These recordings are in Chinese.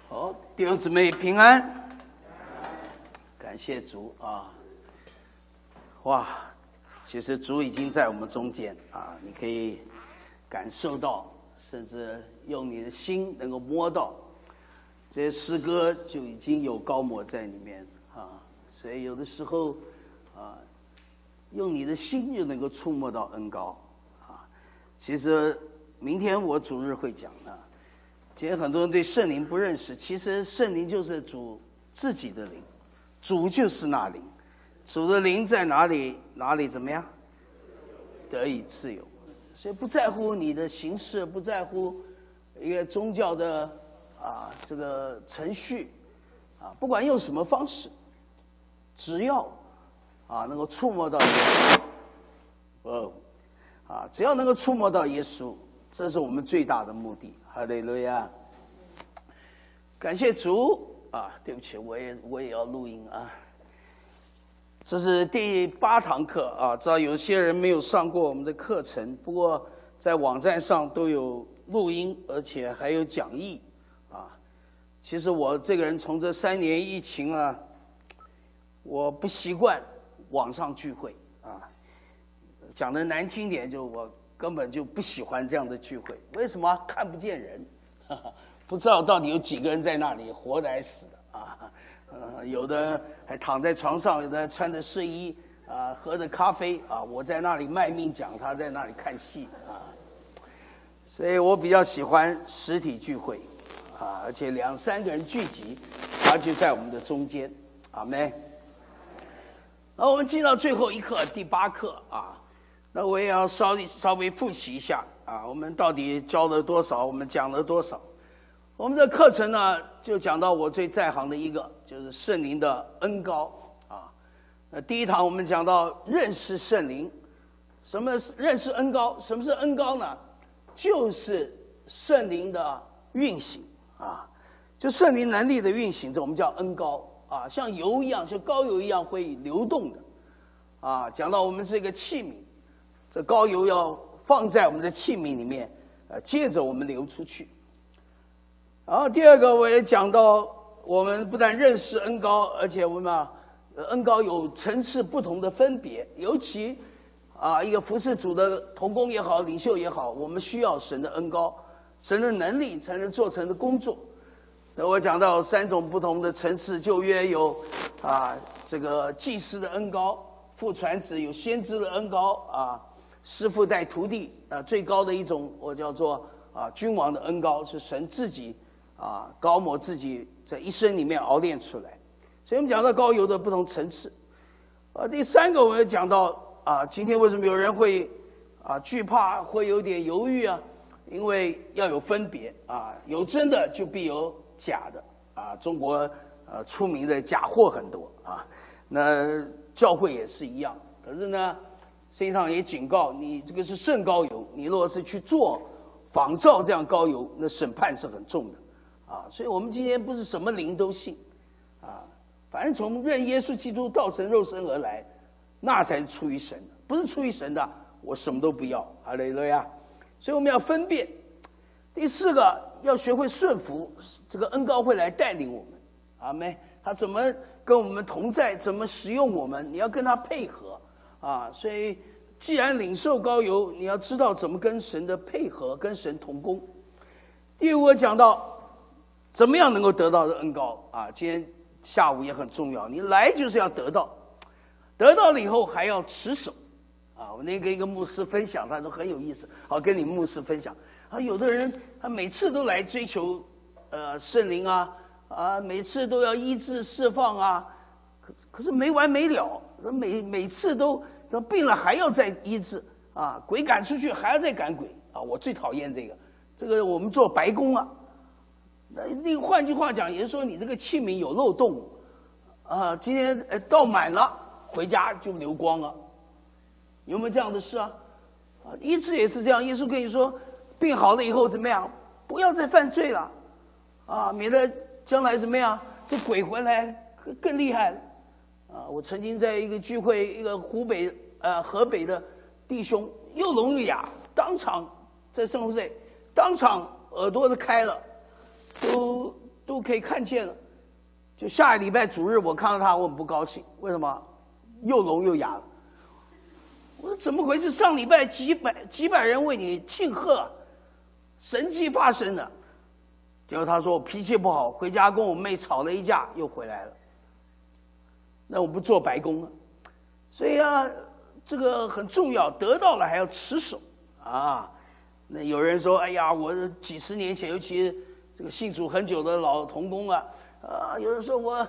好，弟兄姊妹平安，感谢主啊！哇，其实主已经在我们中间啊，你可以感受到，甚至用你的心能够摸到，这些诗歌就已经有高摩在里面啊。所以有的时候啊，用你的心就能够触摸到恩膏啊。其实明天我主日会讲的。今天很多人对圣灵不认识，其实圣灵就是主自己的灵，主就是那灵，主的灵在哪里，哪里怎么样得以自由。所以不在乎你的形式，不在乎一个宗教的这个程序不管用什么方式，只要能够触摸到耶稣，只要能够触摸到耶稣，这是我们最大的目的。哈利路亚！感谢主对不起，我也要录音啊。这是第8堂课知道有些人没有上过我们的课程，不过在网站上都有录音，而且还有讲义其实我这个人从这3年疫情我不习惯网上聚会讲得难听点，就我根本就不喜欢这样的聚会。为什么？看不见人，不知道到底有几个人在那里，活的还死的有的还躺在床上，有的穿着睡衣喝着咖啡我在那里卖命讲，他在那里看戏所以我比较喜欢实体聚会而且2、3个人聚集，他就在我们的中间。阿们。那我们进到最后一课，第8课那我也要稍微复习一下我们到底教了多少，我们讲了多少。我们的课程呢，就讲到我最在行的一个，就是圣灵的恩膏那第一堂我们讲到认识圣灵。什么是认识恩膏？什么是恩膏呢？就是圣灵的运行就圣灵能力的运行，这我们叫恩膏像油一样，像膏油一样会流动的讲到我们是一个器皿，这膏油要放在我们的器皿里面接着我们流出去。然后第二个我也讲到，我们不但认识恩膏，而且我们恩膏有层次不同的分别，尤其一个服侍主的同工也好，领袖也好，我们需要神的恩膏，神的能力才能做成的工作。那我讲到3种不同的层次，旧约有这个祭司的恩膏，父传子有先知的恩膏师傅带徒弟最高的一种我叫做君王的恩膏，是神自己膏抹自己在一生里面熬炼出来。所以我们讲到膏油的不同层次第3个我们讲到今天为什么有人会惧怕，会有点犹豫因为要有分别有真的就必有假的中国出名的假货很多那教会也是一样。可是呢，圣经上也警告你，这个是圣膏油，你若是去做仿造这样膏油，那审判是很重的所以我们今天不是什么灵都信反正从认耶稣基督道成肉身而来，那才是出于神的，不是出于神的我什么都不要。哈利路亚！所以我们要分辨。第4个要学会顺服，这个恩膏会来带领我们。阿们。他怎么跟我们同在，怎么使用我们，你要跟他配合所以既然领受膏油，你要知道怎么跟神的配合，跟神同工。第5个讲到怎么样能够得到的恩膏今天下午也很重要，你来就是要得到了以后还要持守我那个一个牧师分享，他说很有意思跟你牧师分享有的人他每次都来追求圣灵每次都要医治释放可是没完没了，每次都病了还要再医治鬼赶出去还要再赶鬼我最讨厌这个我们做白工那换句话讲，也就是说你这个器皿有漏洞今天倒满了，回家就流光了。有没有这样的事医治也是这样，耶稣跟你说病好了以后怎么样，不要再犯罪了免得将来怎么样，这鬼回来更厉害了我曾经在一个聚会，一个河北的弟兄又聋又哑，当场在圣湖水当场耳朵都开了，都就可以看见了。就下礼拜主日我看到他，我很不高兴，为什么？又聋又哑了。我说怎么回事？上礼拜几百人为你庆贺，神迹发生了。结果他说我脾气不好，回家跟我妹吵了一架，又回来了。那我不做白工了。所以啊，这个很重要，得到了还要持守啊。那有人说，哎呀，我几十年前，尤其这个信主很久的老同工啊，有人说我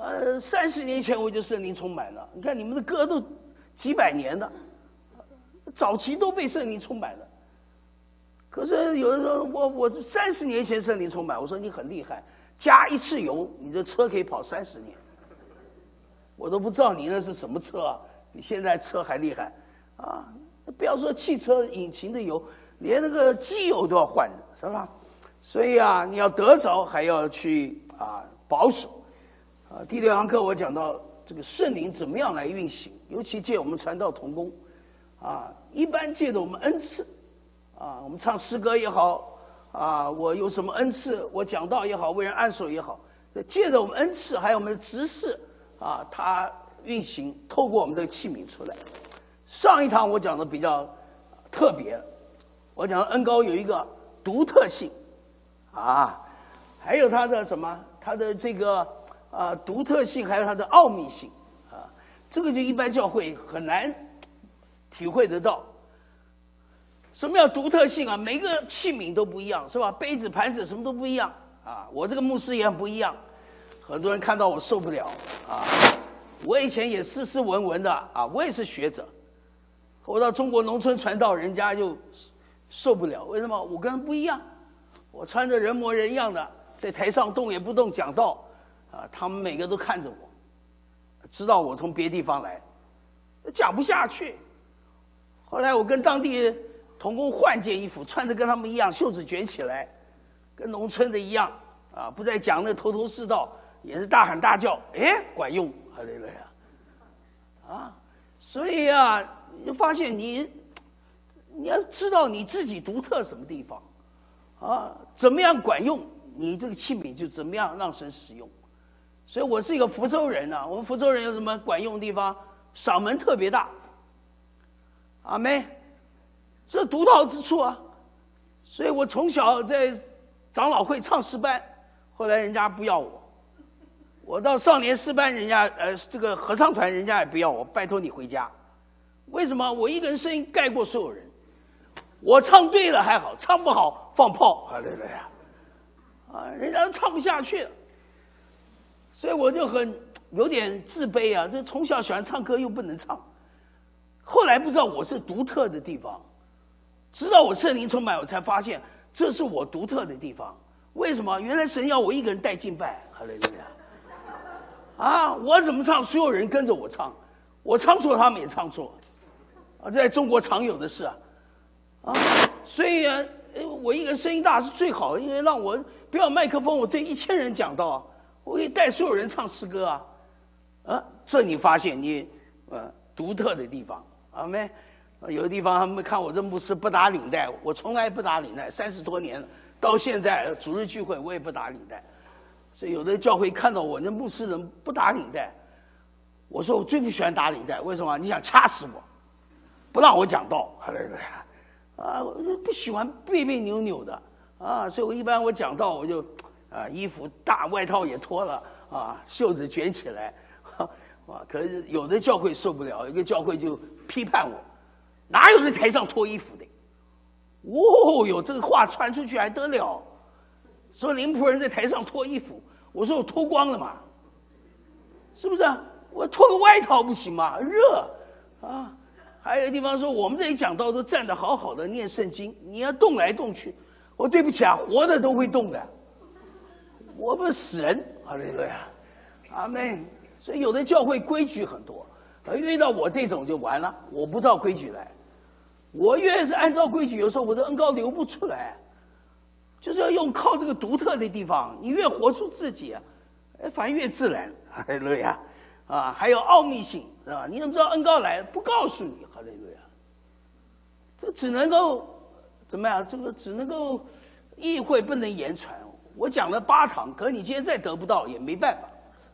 30年前我就圣灵充满了。你看你们的歌都几百年的，早期都被圣灵充满了。可是有人说我30年前圣灵充满，我说你很厉害，加一次油，你这车可以跑30年。我都不知道你那是什么车啊，比现在车还厉害啊！不要说汽车引擎的油，连那个机油都要换的，是吧？所以啊，你要得着还要去保守啊。第6堂课我讲到这个圣灵怎么样来运行，尤其借我们传道同工啊，一般借着我们恩赐啊，我们唱诗歌也好啊，我有什么恩赐，我讲道也好，为人按手也好，借着我们恩赐还有我们的执事啊，它运行透过我们这个器皿出来。上一堂我讲的比较特别，我讲恩膏有一个独特性啊，还有它的什么，它的这个独特性，还有它的奥秘性啊，这个就一般教会很难体会得到。什么叫独特性啊？每个器皿都不一样，是吧？杯子盘子什么都不一样啊。我这个牧师也很不一样，很多人看到我受不了啊。我以前也斯斯文文的啊，我也是学者。我到中国农村传道，人家就受不了，为什么？我跟他们不一样，我穿着人模人样的，在台上动也不动讲道啊，他们每个都看着我，知道我从别地方来，讲不下去。后来我跟当地同工换件衣服，穿着跟他们一样，袖子卷起来，跟农村的一样啊，不再讲那头头是道，也是大喊大叫，管用，哈利路亚啊！所以啊，你就发现你要知道你自己独特什么地方啊，怎么样管用，你这个器皿就怎么样让神使用。所以我是一个福州人啊，我们福州人有什么管用的地方？嗓门特别大，阿妹，这独到之处啊。所以我从小在长老会唱诗班，后来人家不要我。我到少年诗班，人家这个合唱团人家也不要我，拜托你回家。为什么？我一个人声音盖过所有人。我唱对了还好，唱不好放炮，对不对啊？人家都唱不下去了，所以我就有点自卑啊。这从小喜欢唱歌又不能唱，后来不知道我是独特的地方，直到我圣灵充满，我才发现这是我独特的地方。为什么？原来神要我一个人带敬拜，哈利路亚。啊，我怎么唱，所有人跟着我唱，我唱错他们也唱错，啊，在中国常有的事啊，所以啊，我一个人声音大是最好的，因为让我不要麦克风，我对1000人讲道啊，我可以带所有人唱诗歌啊，这你发现你独特的地方，阿妹，有的地方他们看我这牧师不打领带，我从来不打领带，30多年了，到现在主日聚会我也不打领带。所以有的教会看到我那牧师人不打领带，我说我最不喜欢打领带，为什么？你想掐死我，不让我讲道，我就不喜欢别别扭扭的啊，所以我一般我讲道我就衣服大，外套也脱了啊，袖子卷起来啊，可是有的教会受不了，有个教会就批判我，哪有在台上脱衣服的？有这个话传出去还得了？说林仆人在台上脱衣服，我说我脱光了嘛，是不是啊？我脱个外套不行吗？热啊！还有地方说我们这里讲道都站得好好的念圣经，你要动来动去，我对不起啊，活的都会动的，我不是死人，哈利路亚，阿们。所以有的教会规矩很多，遇到我这种就完了，我不照规矩来，我越是按照规矩，有时候我这恩膏流不出来。就是要用靠这个独特的地方，你越活出自己反而越自然，哈利路亚啊！还有奥秘性，是吧？你怎么知道恩膏来？不告诉你，哈利路亚。这只能够怎么样？这个只能够意会，不能言传。 我讲了8堂，可你今天再得不到也没办法。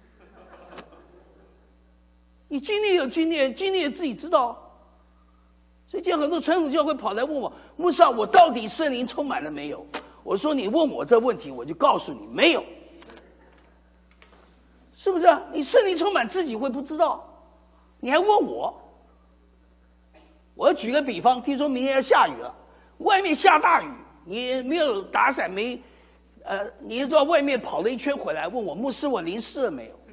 你经历有经历，经历自己知道。所以今天很多传统教会跑来问我，牧师啊，我到底圣灵充满了没有？我说你问我这问题，我就告诉你没有，是不是啊？你圣灵充满自己会不知道，你还问我？我举个比方，听说明天要下雨了，外面下大雨，你没有打伞，你就到外面跑了一圈回来，问我牧师我淋湿了没有？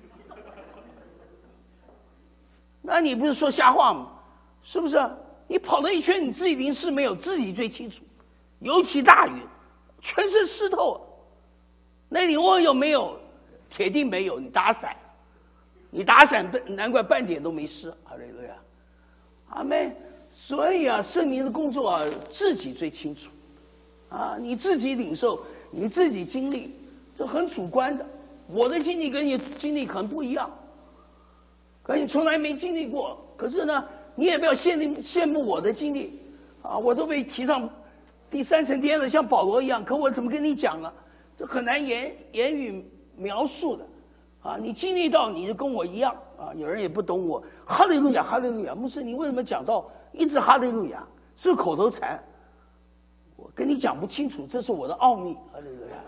那你不是说瞎话吗？是不是啊？你跑了一圈，你自己淋湿没有，自己最清楚。尤其大雨，全身湿透，那你问有没有？铁定没有。你打伞难怪半点都没湿。哈利路亚，阿们。所以啊，圣灵的工作啊，自己最清楚啊，你自己领受，你自己经历，这很主观的。我的经历跟你经历可能不一样，可你从来没经历过。可是呢，你也不要羡慕我的经历啊，我都被提上第3层天了，像保罗一样。可我怎么跟你讲啊？这很难言语描述的啊！你经历到，你就跟我一样啊。有人也不懂我，哈利路亚，哈利路亚。牧师，你为什么讲到一直哈利路亚？是口头禅，我跟你讲不清楚，这是我的奥秘。哈利路亚，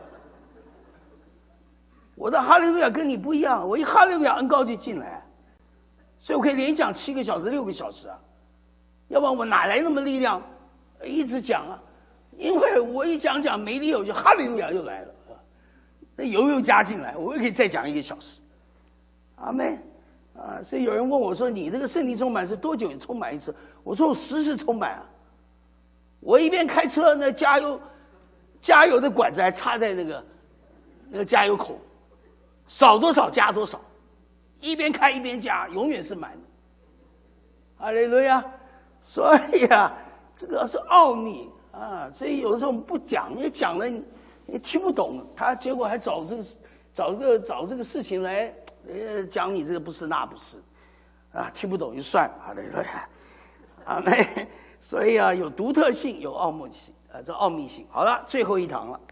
我的哈利路亚跟你不一样，我一哈利路亚恩膏就进来，所以我可以连讲7个小时、6个小时啊，要不然我哪来那么力量一直讲啊？因为我一讲没理由就哈利路亚又来了啊，那又加进来，我又可以再讲1个小时。阿们啊！所以有人问我说：“你这个圣灵充满是多久充满一次？”我说：“我时时充满啊！我一边开车，那加油的管子还插在那个加油口，少多少加多少，一边开一边加，永远是满的。哈利路亚！所以啊，这个是奥秘啊！所以有的时候我们不讲，你讲了你听不懂，他结果还找这个事情来讲你这个不是那不是啊，听不懂就算了。哈利路亚！阿们。所以啊，有独特性，有奥秘性啊，这奥秘性。好了，最后一堂了，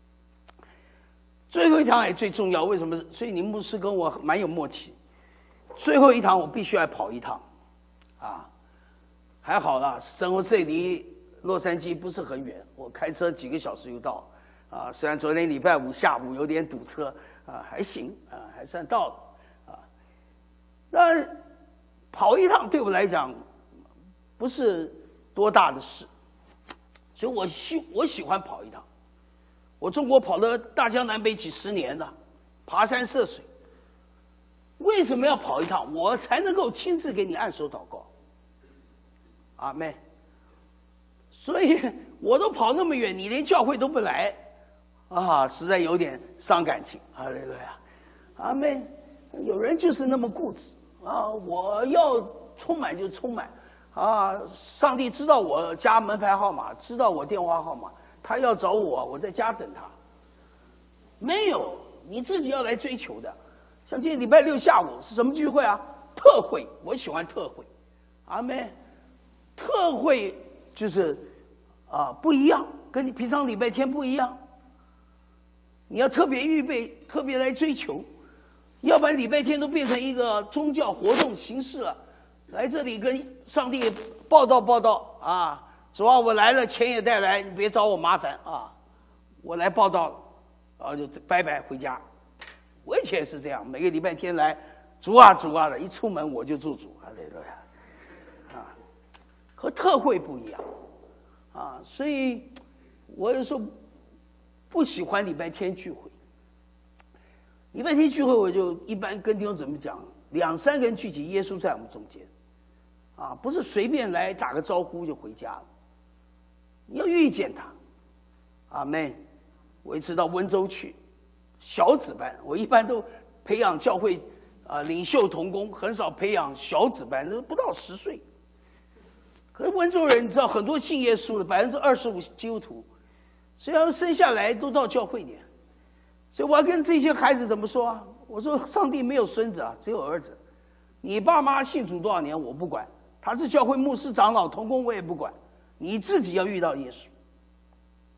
最后一堂也最重要。为什么？所以你牧师跟我蛮有默契。最后一堂我必须要跑一趟啊，还好啦，圣何塞离洛杉矶不是很远，我开车几个小时就到啊。虽然昨天礼拜5下午有点堵车啊，还行啊，还算到了啊。那跑一趟对我来讲不是多大的事，所以我喜欢跑一趟。我中国跑了大江南北几10年的，爬山涉水。为什么要跑一趟？我才能够亲自给你按手祷告。阿们。所以我都跑那么远，你连教会都不来啊，实在有点伤感情。哈利路亚，阿们。有人就是那么固执啊，我要充满就充满啊！上帝知道我家门牌号码，知道我电话号码，他要找我，我在家等他。没有，你自己要来追求的。像今天礼拜6下午是什么聚会啊？特会，我喜欢特会。阿们。特会就是不一样，跟你平常礼拜天不一样。你要特别预备，特别来追求，要不然礼拜天都变成一个宗教活动形式了。来这里跟上帝报道啊！主要我来了，钱也带来，你别找我麻烦啊！我来报道了啊，就拜拜回家。我以前也是这样，每个礼拜天来，主啊的，一出门我就做主。哈利路亚啊！和特会不一样啊，所以我有时候不喜欢礼拜天聚会。礼拜天聚会我就一般跟弟兄姊妹讲，2、3个人聚集，耶稣在我们中间啊，不是随便来打个招呼就回家了，你要遇见他。阿们。我一次到温州去，小子班，我一般都培养教会领袖同工，很少培养小子班，都不到10岁。可是温州人你知道，很多信耶稣的25%基督徒，所以他们生下来都到教会里。所以我要跟这些孩子怎么说啊？我说上帝没有孙子啊，只有儿子。你爸妈信主多少年我不管，他是教会牧师长老同工我也不管，你自己要遇到耶稣。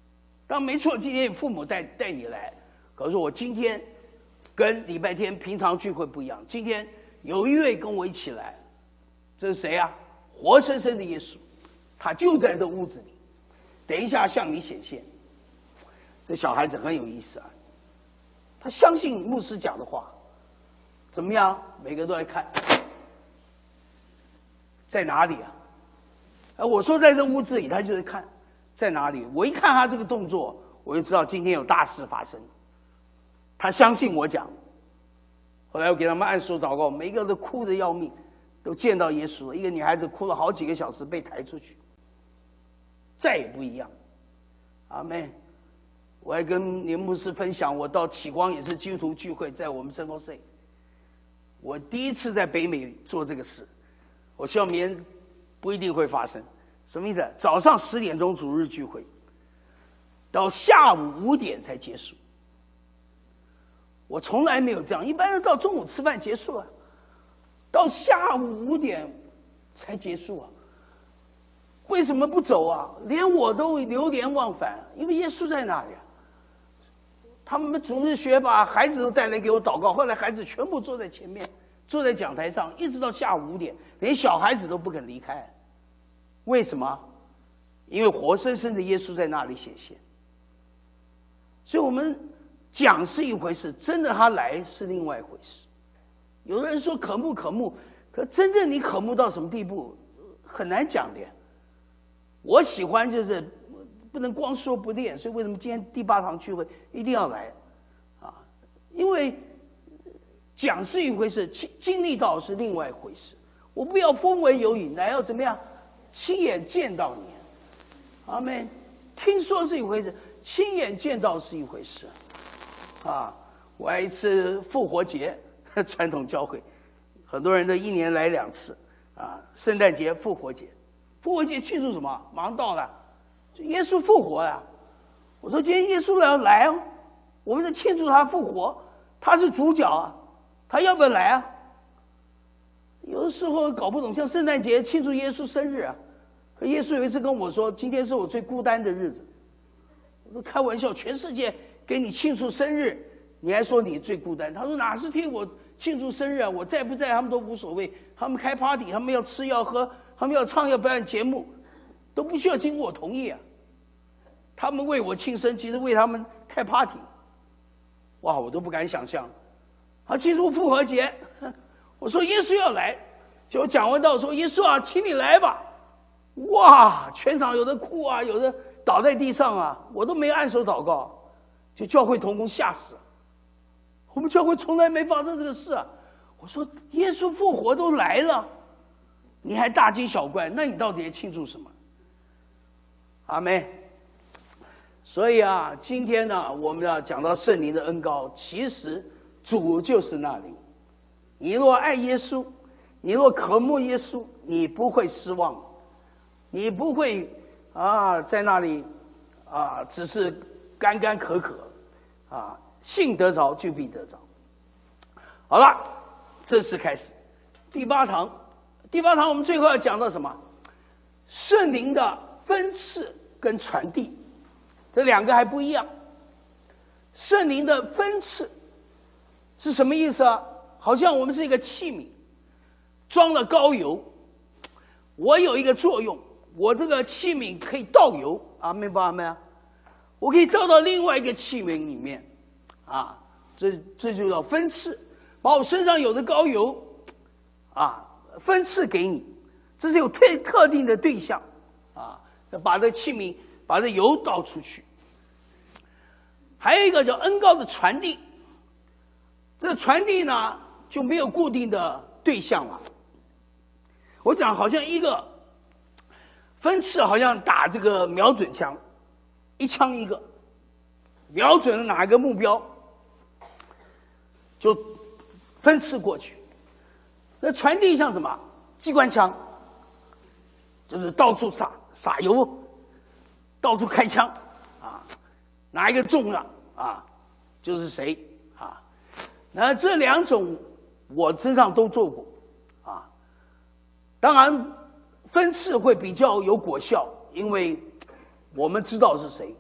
当然没错，今天父母带你来，可是我今天跟礼拜天平常聚会不一样，今天有一位跟我一起来，这是谁啊？活生生的耶稣，他就在这屋子里，等一下向你显现。这小孩子很有意思啊，他相信牧师讲的话，怎么样？每个都来看，在哪里啊？我说在这屋子里，他就是看在哪里。我一看他这个动作，我就知道今天有大事发生。他相信我讲。后来我给他们按手祷告，每一个都哭得要命，都见到耶稣了。一个女孩子哭了好几个小时，被抬出去，再也不一样。阿们。我还跟林牧师分享，我到启光也是基督徒聚会，在我们圣后塞，我第一次在北美做这个事，我希望明天不一定会发生。什么意思？早上10点钟主日聚会，到下午5点才结束。我从来没有这样，一般人到中午吃饭结束了，到下午5点才结束啊。为什么不走啊？连我都流连忘返，因为耶稣在那里啊。他们主日学把孩子都带来给我祷告，后来孩子全部坐在前面，坐在讲台上，一直到下午5点，连小孩子都不肯离开。为什么？因为活生生的耶稣在那里显现。所以我们讲是一回事，真的他来是另外一回事。有的人说渴慕渴慕，可真正你渴慕到什么地步很难讲的。我喜欢就是不能光说不练，所以为什么今天第8堂聚会一定要来啊？因为讲是一回事，经历到是另外一回事。我不要风闻有影，乃要怎么样亲眼见到你。阿们。听说是一回事，亲眼见到是一回事啊。我还一次复活节，传统教会很多人都1年来2次啊，圣诞节复活节。复活节庆祝什么？马上到了，耶稣复活了。我说今天耶稣来哦，我们在庆祝他复活，他是主角啊，他要不要来啊？有的时候搞不懂，像圣诞节庆祝耶稣生日啊，可耶稣有一次跟我说，今天是我最孤单的日子。我说开玩笑，全世界给你庆祝生日，你还说你最孤单？他说哪是替我庆祝生日啊，我在不在他们都无所谓，他们开 party， 他们要吃要喝，他们要唱要表演节目，都不需要经过我同意啊。他们为我庆生，其实为他们开 party。哇，我都不敢想象。庆祝复活节，我说耶稣要来，结果讲完道说耶稣啊，请你来吧。哇，全场有的哭啊，有的倒在地上啊，我都没按手祷告，就教会同工吓死了。我们教会从来没发生这个事啊。我说耶稣复活都来了，你还大惊小怪，那你到底在庆祝什么？阿们。所以啊，今天呢，我们要讲到圣灵的恩膏，其实主就是那里。你若爱耶稣，你若渴慕耶稣，你不会失望，你不会在那里只是干干渴渴信得着就必得着。好了，正式开始第8堂。第8堂我们最后要讲到什么？圣灵的分赐跟传递，这2个还不一样。圣灵的分赐是什么意思啊？好像我们是一个器皿，装了膏油，我有一个作用，我这个器皿可以倒油，阿们不阿们啊？我可以倒到另外一个器皿里面这就叫分赐，把我身上有的膏油分赐给你，这是有特定的对象把这器皿把这油倒出去。还有一个叫恩膏的传递，这传递呢就没有固定的对象了。我讲好像一个分赐，好像打这个瞄准枪，一枪一个，瞄准了哪一个目标就分赐过去。那传递像什么？机关枪，就是到处撒油，到处开枪哪一个中了就是谁那这2种我身上都做过当然分赐会比较有果效，因为我们知道是谁，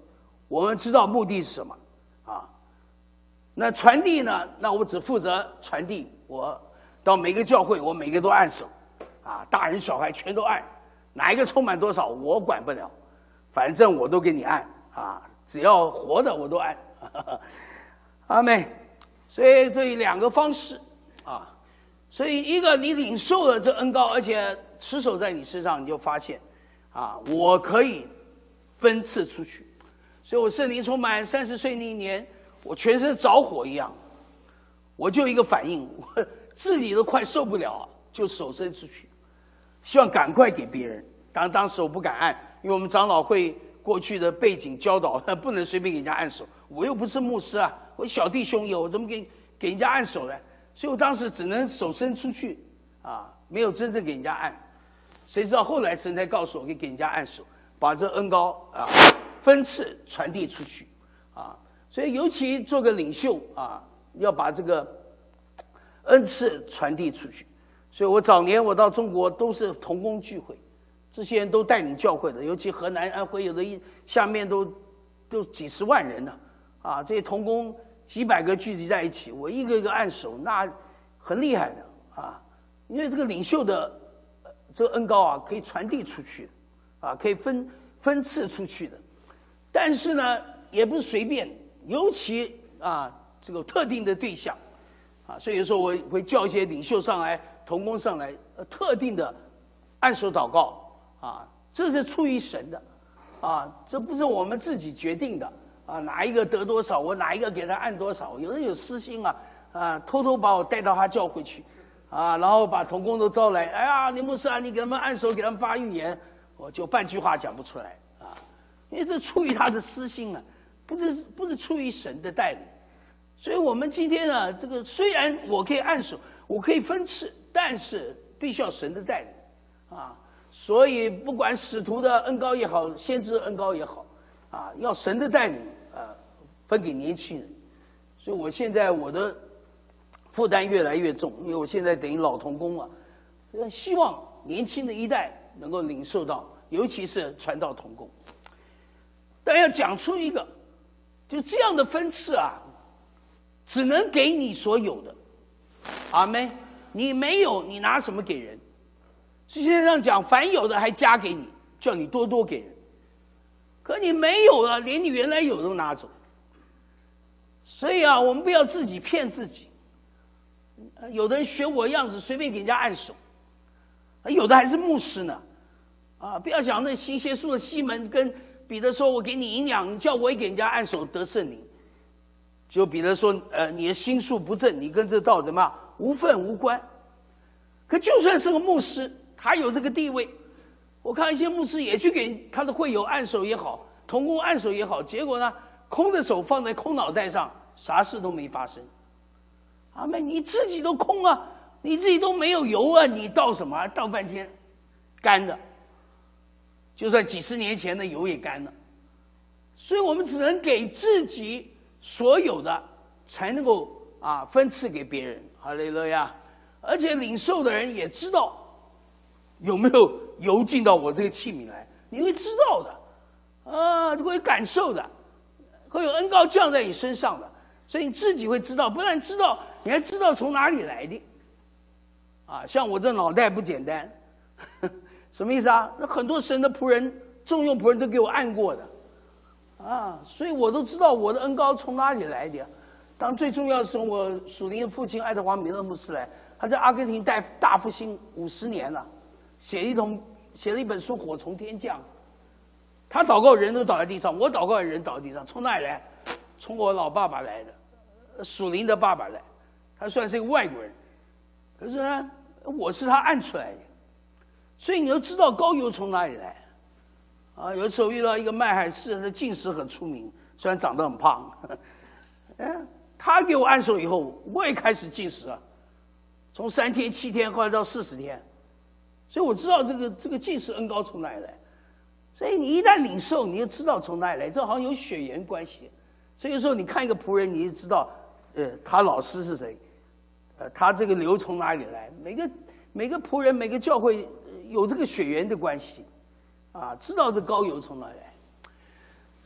我们知道目的是什么啊？那传递呢？那我只负责传递，我到每个教会我每个都按手啊，大人小孩全都按，哪一个充满多少我管不了，反正我都给你按啊，只要活的我都按。阿们。所以这两个方式啊，所以一个你领受了这恩膏，而且持守在你身上，你就发现啊，我可以分赐出去。所以我圣灵充满30岁那一年，我全身着火一样，我就一个反应，我自己都快受不了，就手伸出去，希望赶快给别人。当时我不敢按，因为我们长老会过去的背景教导，不能随便给人家按手。我又不是牧师啊，我小弟兄友，我怎么给人家按手呢？所以我当时只能手伸出去啊，没有真正给人家按。谁知道后来神才告诉我，可以给人家按手，把这恩膏啊分次传递出去啊。所以尤其做个领袖啊，要把这个恩赐传递出去。所以我早年我到中国都是同工聚会，这些人都带领教会的，尤其河南安徽有的下面都几十万人呢啊，这些同工几百个聚集在一起，我一个一个按手，那很厉害的啊。因为这个领袖的这个恩膏啊，可以传递出去啊，可以分赐出去的。但是呢，也不是随便，尤其啊这个特定的对象啊，所以有时候我会叫一些领袖上来，同工上来，特定的按手祷告啊，这是出于神的啊，这不是我们自己决定的啊，哪一个得多少，我哪一个给他按多少。有人有私心啊，偷偷把我带到他教会去啊，然后把同工都招来，哎呀，林牧师啊，你给他们按手，给他们发预言，我就半句话讲不出来啊，因为这出于他的私心啊，不是出于神的带领。所以我们今天呢，这个虽然我可以按手，我可以分赐，但是必须要神的带领啊。所以不管使徒的恩膏也好，先知恩膏也好啊，要神的带领分给年轻人。所以我现在我的负担越来越重，因为我现在等于老同工了，希望年轻的一代能够领受到，尤其是传道同工。但要讲出一个就这样的分赐啊，只能给你所有的，阿们。你没有，你拿什么给人？所以现在这样讲，凡有的还加给你，叫你多多给人。可你没有了，连你原来有都拿走。所以啊，我们不要自己骗自己。有的人学我样子，随便给人家按手，有的还是牧师呢。啊，不要想那行邪术的西门跟彼得说，我给你营养，你叫我也给人家按手得圣灵。就彼得说，你的心术不正，你跟这道怎么样无分无关。可就算是个牧师，他有这个地位，我看一些牧师也去给他的会友按手也好，同工按手也好，结果呢，空的手放在空脑袋上，啥事都没发生。阿们，你自己都空啊，你自己都没有油啊，你倒什么？倒半天干的，就算几十年前的油也干了。所以我们只能给自己所有的，才能够分赐给别人。哈利路亚！而且领受的人也知道有没有油进到我这个器皿来，你会知道的会感受的，会有恩膏降在你身上的，所以你自己会知道，不然知道你还知道从哪里来的像我这脑袋不简单什么意思啊？那很多神的仆人、重用仆人都给我按过的所以我都知道我的恩膏从哪里来的。当最重要的是我属灵的父亲爱德华米勒牧师来，他在阿根廷带大复兴50年了，写了一本书《火从天降》。他祷告人都倒在地上，我祷告人倒在地上，从哪里来？从我老爸爸来的，属灵的爸爸来。他算是一个外国人，可是呢，我是他按出来的。所以你要知道膏油从哪里来有时候遇到一个麦海士，他的进食很出名，虽然长得很胖他给我按手以后，我也开始进食了，从3天、7天，后来到40天，所以我知道这个进食恩膏从哪里来。所以你一旦领受，你就知道从哪里来，这好像有血缘关系。所以有时候你看一个仆人，你就知道他老师是谁，他这个流从哪里来。每个仆人、每个教会有这个血缘的关系知道这膏油从哪里来。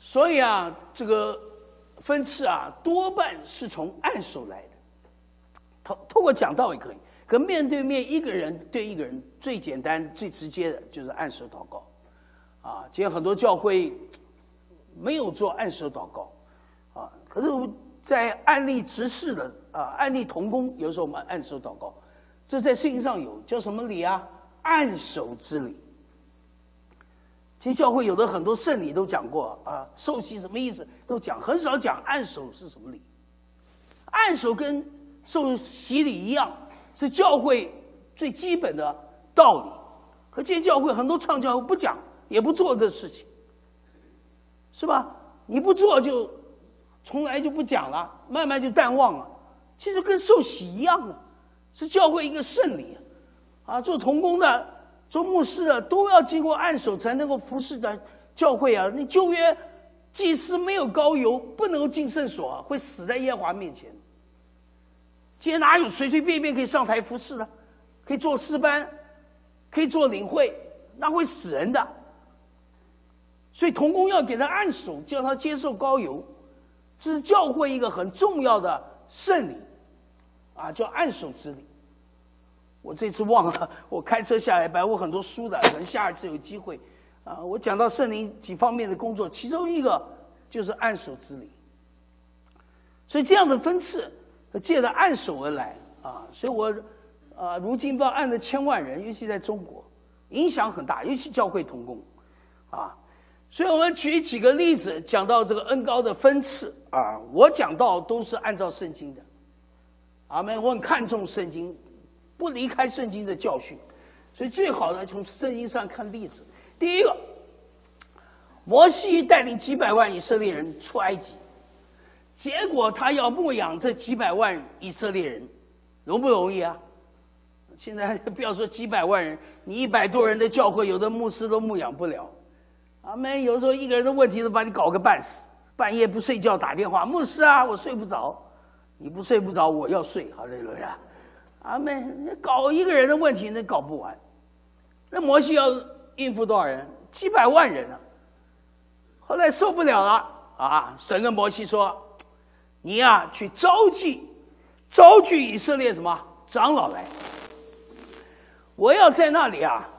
所以啊，这个分赐啊，多半是从按手来的。透过讲道也可以，可面对面一个人对一个人，最简单最直接的就是按手祷告。啊，今天很多教会没有做按手祷告啊，可是在案例执事的案例同工，有时候我们按手祷告，这在圣经上有，叫什么礼啊？按手之礼。其实教会有的很多圣礼都讲过啊，受洗什么意思都讲，很少讲按手是什么礼。按手跟受洗礼一样，是教会最基本的道理。可见教会很多创教会不讲，也不做这事情，是吧？你不做就从来就不讲了，慢慢就淡忘了。其实跟受洗一样的，是教会一个圣礼啊。做同工的、做牧师的都要经过按手才能够服侍的教会啊。你旧约祭司没有膏油，不能够进圣所啊，会死在耶和华面前。今天哪有随随便便可以上台服侍的？可以做诗班，可以做领会，那会死人的。所以同工要给他按手，叫他接受膏油，这是教会一个很重要的圣礼啊，叫按手之礼。我这次忘了，我开车下来摆我很多书的，可能下一次有机会啊。我讲到圣灵几方面的工作，其中一个就是按手之礼。所以这样的分赐借着按手而来啊，所以我如今不知道按了千万人，尤其在中国影响很大，尤其教会同工啊。所以我们举几个例子，讲到这个恩膏的分赐啊，我讲到都是按照圣经的，阿们。我很看重圣经，不离开圣经的教训，所以最好呢从圣经上看例子。第一个，摩西带领几百万以色列人出埃及，结果他要牧养这几百万以色列人，容不容易啊？现在不要说几百万人，你100多人的教会，有的牧师都牧养不了。阿们，有时候一个人的问题都把你搞个半死，半夜不睡觉打电话，牧师啊，我睡不着，你不睡不着，我要睡，好累了呀。阿们，搞一个人的问题那搞不完。那摩西要应付多少人？几百万人啊。后来受不了了啊，神跟摩西说，你呀去招聚以色列什么长老来，我要在那里啊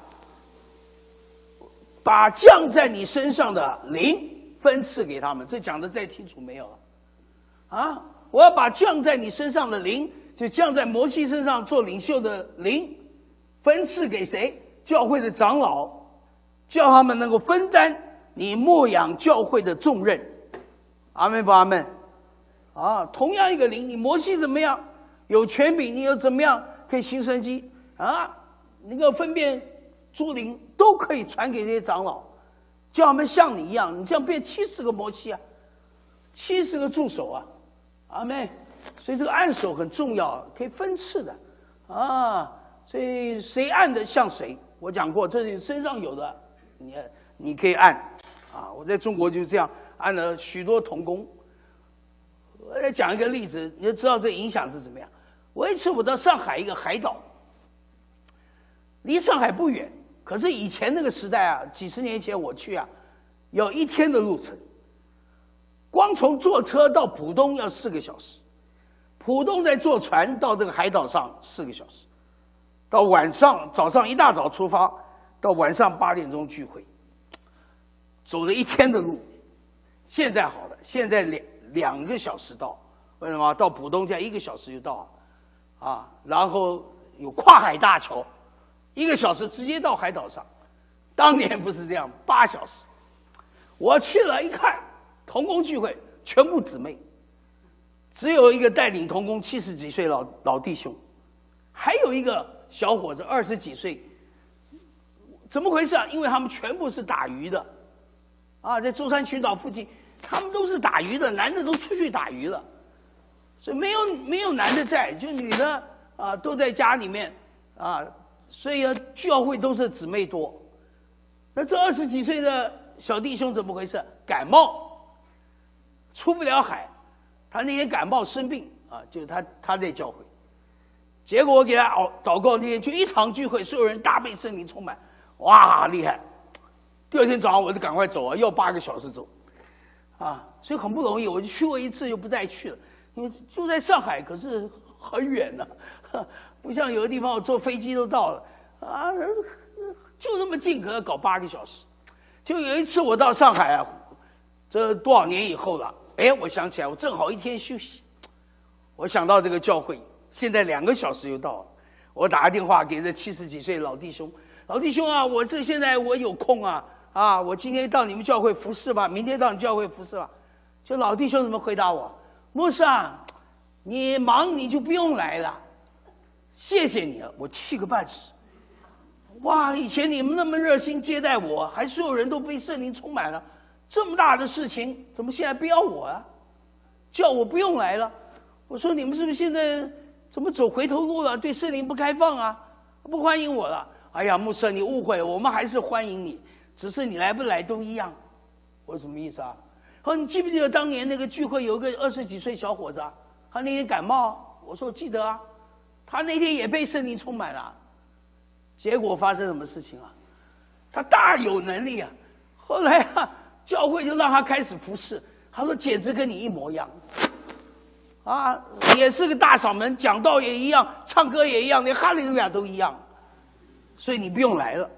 把降在你身上的灵分赐给他们。这讲的再清楚没有啊？我要把降在你身上的灵，就降在摩西身上做领袖的灵分赐给谁？教会的长老，叫他们能够分担你牧养教会的重任。阿们不阿们啊？同样一个灵，你摩西怎么样有权柄，你又怎么样可以行神迹啊？能够分辨诸灵都可以传给这些长老，叫他们像你一样，你这样变70个摩西啊，70个助手啊，阿们。所以这个按手很重要，可以分赐的啊。所以谁按的像谁，我讲过，这里身上有的你可以按啊。我在中国就这样按了许多同工。我再讲一个例子，你就知道这影响是怎么样。我一次我到上海一个海岛，离上海不远，可是以前那个时代啊，几十年前我去啊，要1天的路程，光从坐车到浦东要4个小时，浦东再坐船到这个海岛上4个小时，到早上一大早出发，到晚上8点钟聚会，走了1天的路。现在好了，现在2个小时到，为什么？到浦东这样1个小时就到啊，然后有跨海大桥，1个小时直接到海岛上。当年不是这样，8小时。我去了一看，同工聚会全部姊妹，只有一个带领同工70几岁老弟兄，还有一个小伙子20几岁。怎么回事啊？因为他们全部是打鱼的啊，在舟山群岛附近，他们都是打鱼的，男的都出去打鱼了，所以没有男的在，就女的啊都在家里面啊，所以教会都是姊妹多。那这20几岁的小弟兄怎么回事？感冒，出不了海，他那天感冒生病啊，就是他在教会。结果我给他祷告，那天就一场聚会，所有人大被圣灵充满，哇，厉害！第2天早上我就赶快走啊，要8个小时走。 所以很不容易。我就去过一次就不再去了，因为就在上海，可是很远呢，不像有的地方我坐飞机都到了就那么近，可能搞8个小时。就有一次我到上海这多少年以后了，我想起来，我正好一天休息，我想到这个教会，现在2个小时就到了。我打个电话给这70几岁老弟兄，老弟兄啊，现在我有空我今天到你们教会服侍吧，明天到你教会服侍吧。就老弟兄怎么回答我？牧师啊，你忙你就不用来了，谢谢你了。我气个半死。哇，以前你们那么热心接待我，还所有人都被圣灵充满了，这么大的事情怎么现在不要我啊？叫我不用来了。我说你们是不是现在怎么走回头路了？对圣灵不开放啊，不欢迎我了。哎呀，牧师你误会了，我们还是欢迎你，只是你来不来都一样。我说什么意思啊？他说你记不记得当年那个聚会有个20几岁小伙子他那天感冒？我说我记得他那天也被圣灵充满了。结果发生什么事情他大有能力后来教会就让他开始服侍，他说简直跟你一模一样也是个大嗓门，讲道也一样，唱歌也一样，连哈利路亚都一样，所以你不用来了。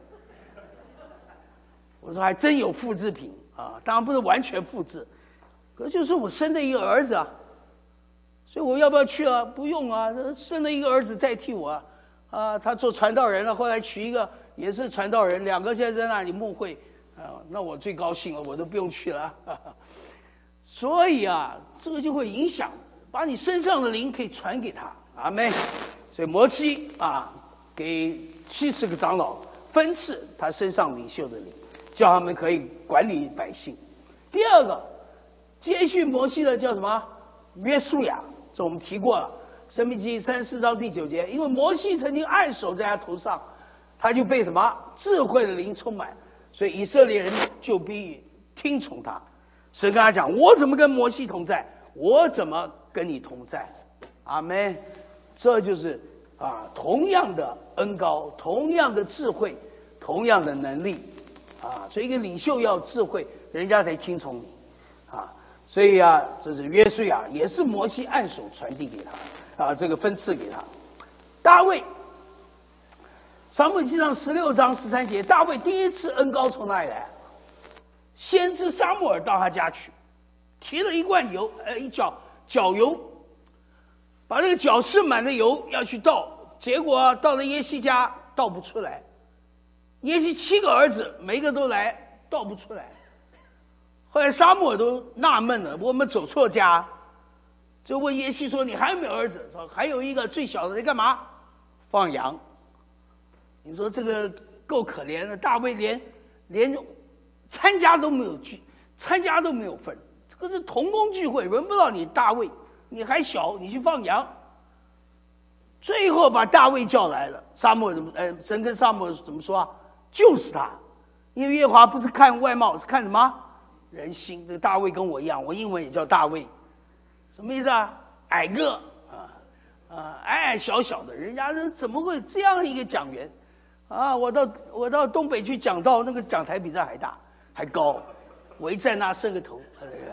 我说还真有复制品当然不是完全复制，可就是我生的一个儿子所以我要不要去不用生了一个儿子代替我他做传道人了，后来娶一个也是传道人，2个现在在那里牧会那我最高兴了，我都不用去了所以这个就会影响，把你身上的灵可以传给他。阿们。所以摩西给70个长老分赐他身上领袖的灵，叫他们可以管理百姓。第二个接续摩西的叫什么？约书亚，这我们提过了，申命记34章第9节，因为摩西曾经按手在他头上，他就被什么智慧的灵充满，所以以色列人就必听从他。神跟他讲，我怎么跟摩西同在，我怎么跟你同在。阿们。这就是同样的恩膏，同样的智慧，同样的能力所以一个领袖要智慧，人家才听从你所以这是约书亚，也是摩西按手传递给他这个分赐给他。大卫，撒母耳记上16章13节，大卫第一次恩膏从哪里来？先知撒母耳到他家去，提了一罐油，一脚油，把这个脚盛满的油要去倒，结果到了耶西家倒不出来。耶西7个儿子，每个都来，倒不出来。后来撒母耳都纳闷了，我们走错家，就问耶西说：“你还有没有儿子？”说还有一个最小的，在干嘛？放羊。你说这个够可怜的，大卫连参加都没有份，这个是同工聚会，轮不到你大卫，你还小，你去放羊。最后把大卫叫来了，神跟撒母耳怎么说就是他，因为耶和华不是看外貌，是看什么？人心。这个大卫跟我一样，我英文也叫大卫，什么意思矮个矮小小的，人家怎么会这样一个讲员我到东北去讲道，那个讲台比这还大还高，我一站那伸个头，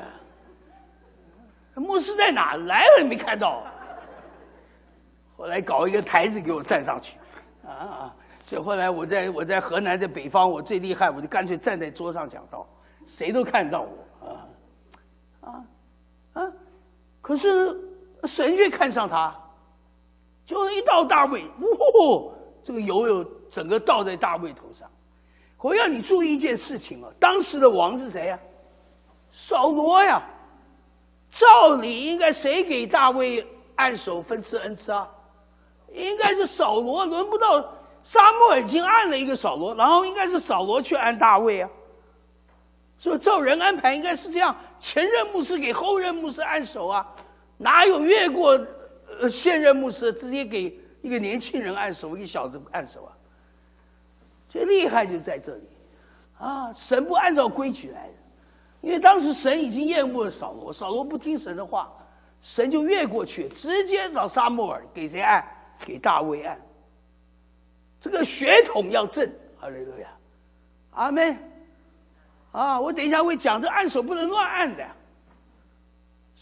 牧师在哪？来了没看到？后来搞一个台子给我站上去所以后来我在河南，在北方，我最厉害，我就干脆站在桌上讲道，谁都看到我可是神却看上他，就一到大卫，这个油有整个倒在大卫头上。我要你注意一件事情当时的王是谁扫罗呀。照理应该谁给大卫按手分赐恩赐应该是扫罗，轮不到撒母耳已经按了一个扫罗，然后应该是扫罗去按大卫所以照人安排应该是这样，前任牧师给后任牧师按手哪有越过现任牧师直接给一个年轻人按手，一个小子按手最厉害就在这里神不按照规矩来的，因为当时神已经厌恶了扫罗，扫罗不听神的话，神就越过去，直接找撒母耳给谁按？给大卫按。这个血统要正，哈利路亚，阿们我等一下会讲，这按手不能乱按的